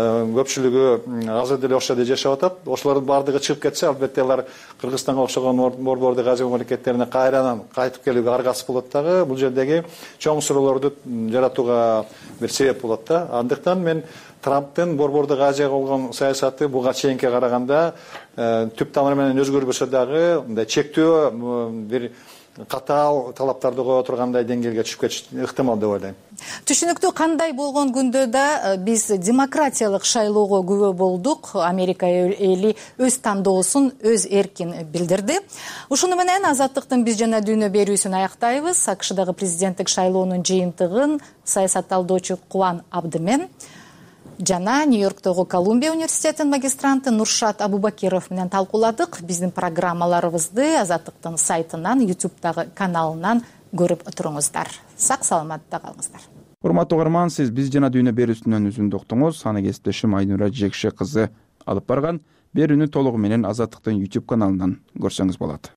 көпчүлүгү азыр деле ошол жерде жашап атат. Ошолордун баардыгы чыгып кетсе, албетте алар Кыргызстанга окшогон Борбордук Азия мамлекеттерине кайрадан кайтып келүүгө аргасыз болот дагы. Бул жердеги чоң суроолорду жаратууга бир себеп болот да. Андыктан мен Трамптын Борбордук Азияга болгон саясаты буга чейинке караганда түп тамыры менен өзгөрбөсө дагы мындай чектөө бир катаал талаптарды кое тургандай деңгээлге түшүп кетиши ыктымал деп ойлойм. Түшүнүктүү кандай болгон күндө да биз демократиялык шайлоого күбө болдук. Америка эли өз тандоосун өз эркин билдирди. Ушуну менен Азаттыктын биз жана дүйнө берүүсүн аяктайбыз. АКШдагы президенттик шайлоонун жыйынтыгын саясатталдоочу Кубан Абдымен жана Нью-Йорктогу Колумбия университетинин магистранты Нуршат Абубакиров менен талкууладык. Биздин программаларыбызды Азаттыктын сайтынан, YouTube'дагы каналынан көрүп туруңуздар. Сак саламатта калыңыздар. Урматтуу угарман, сиз биз жана дүйнө берүүсүнөн үзүндү уктуңуз. Аны кесиптешим Айнура Жекше кызы алып барган. Берүүнү толугу менен Азаттыктын YouTube каналынан көрсөңүз болот.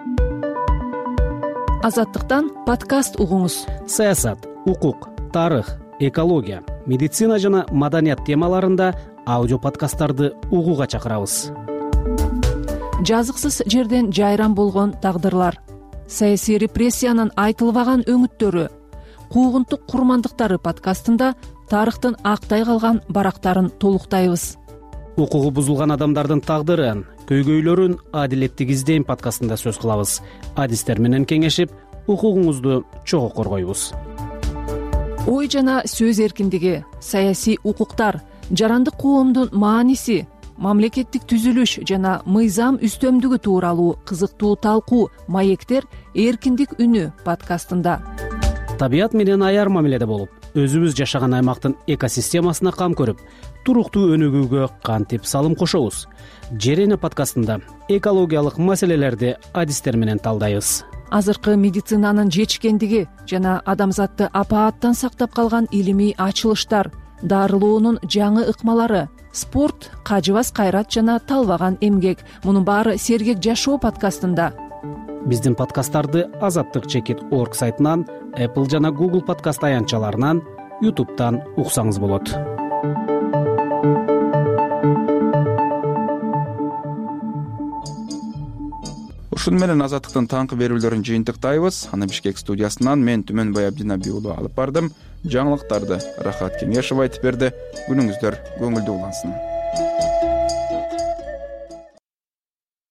Азаттыктан подкаст угуңуз. Саясат, укук, тарых, экология, медицина жана маданият темаларында аудио подкасттарды угууга чакырабыз. Жазыксыз жерден жайран болгон тагдырлар, саясий репрессиянын айтылбаган өңүттөрү, куугунтук курмандыктары подкастында тарыхтын актай калган барактарын толуктайбыз. Укугу бузулган адамдардын тагдырын, көйгөйлөрүн адилеттик издейм подкастында сөз кылабыз. Адистер менен кеңешип, укугуңузду чогуу коргойбуз. Ой жана сөз эркиндиги, саясий укуктар, жарандык коомдун мааниси, мамлекеттик түзүлүш жана мыйзам үстөмдүгү тууралуу кызыктуу талкуу маектер эркиндик үнү подкастында. Табият менен аяр мамиледе болуп, өзүбүз жашаган аймактын экосистемасына кам көрүп, туруктуу өнүгүүгө кантип салым кошобуз? Жер эне подкастында экологиялык маселелерди адистер менен талдайбыз. Азыркы медицинанын жетишкендиги жана адамзатты апааттан сактап калган илимий ачылыштар, дарылоонун жаңы ыкмалары, спорт, кажыбас кайрат жана талбаган эмгек. Мунун баары Сергек жашоо подкастында. Биздин подкасттарды Азаттык чекит.org сайтынан, Apple жана Google подкаст аянтчаларынан, YouTube'дан уксаңыз болот. Ушун менен Азаттыктын таңкы берүүлөрүн жыйынтыктайбыз. Аны Бишкек студиясынан мен Түмөнбай Абдинабий уулу алып бардым. Жаңылыктарды Рахат Кеңешов айтып берди. Күнүңүздөр көңүлдүү улансын.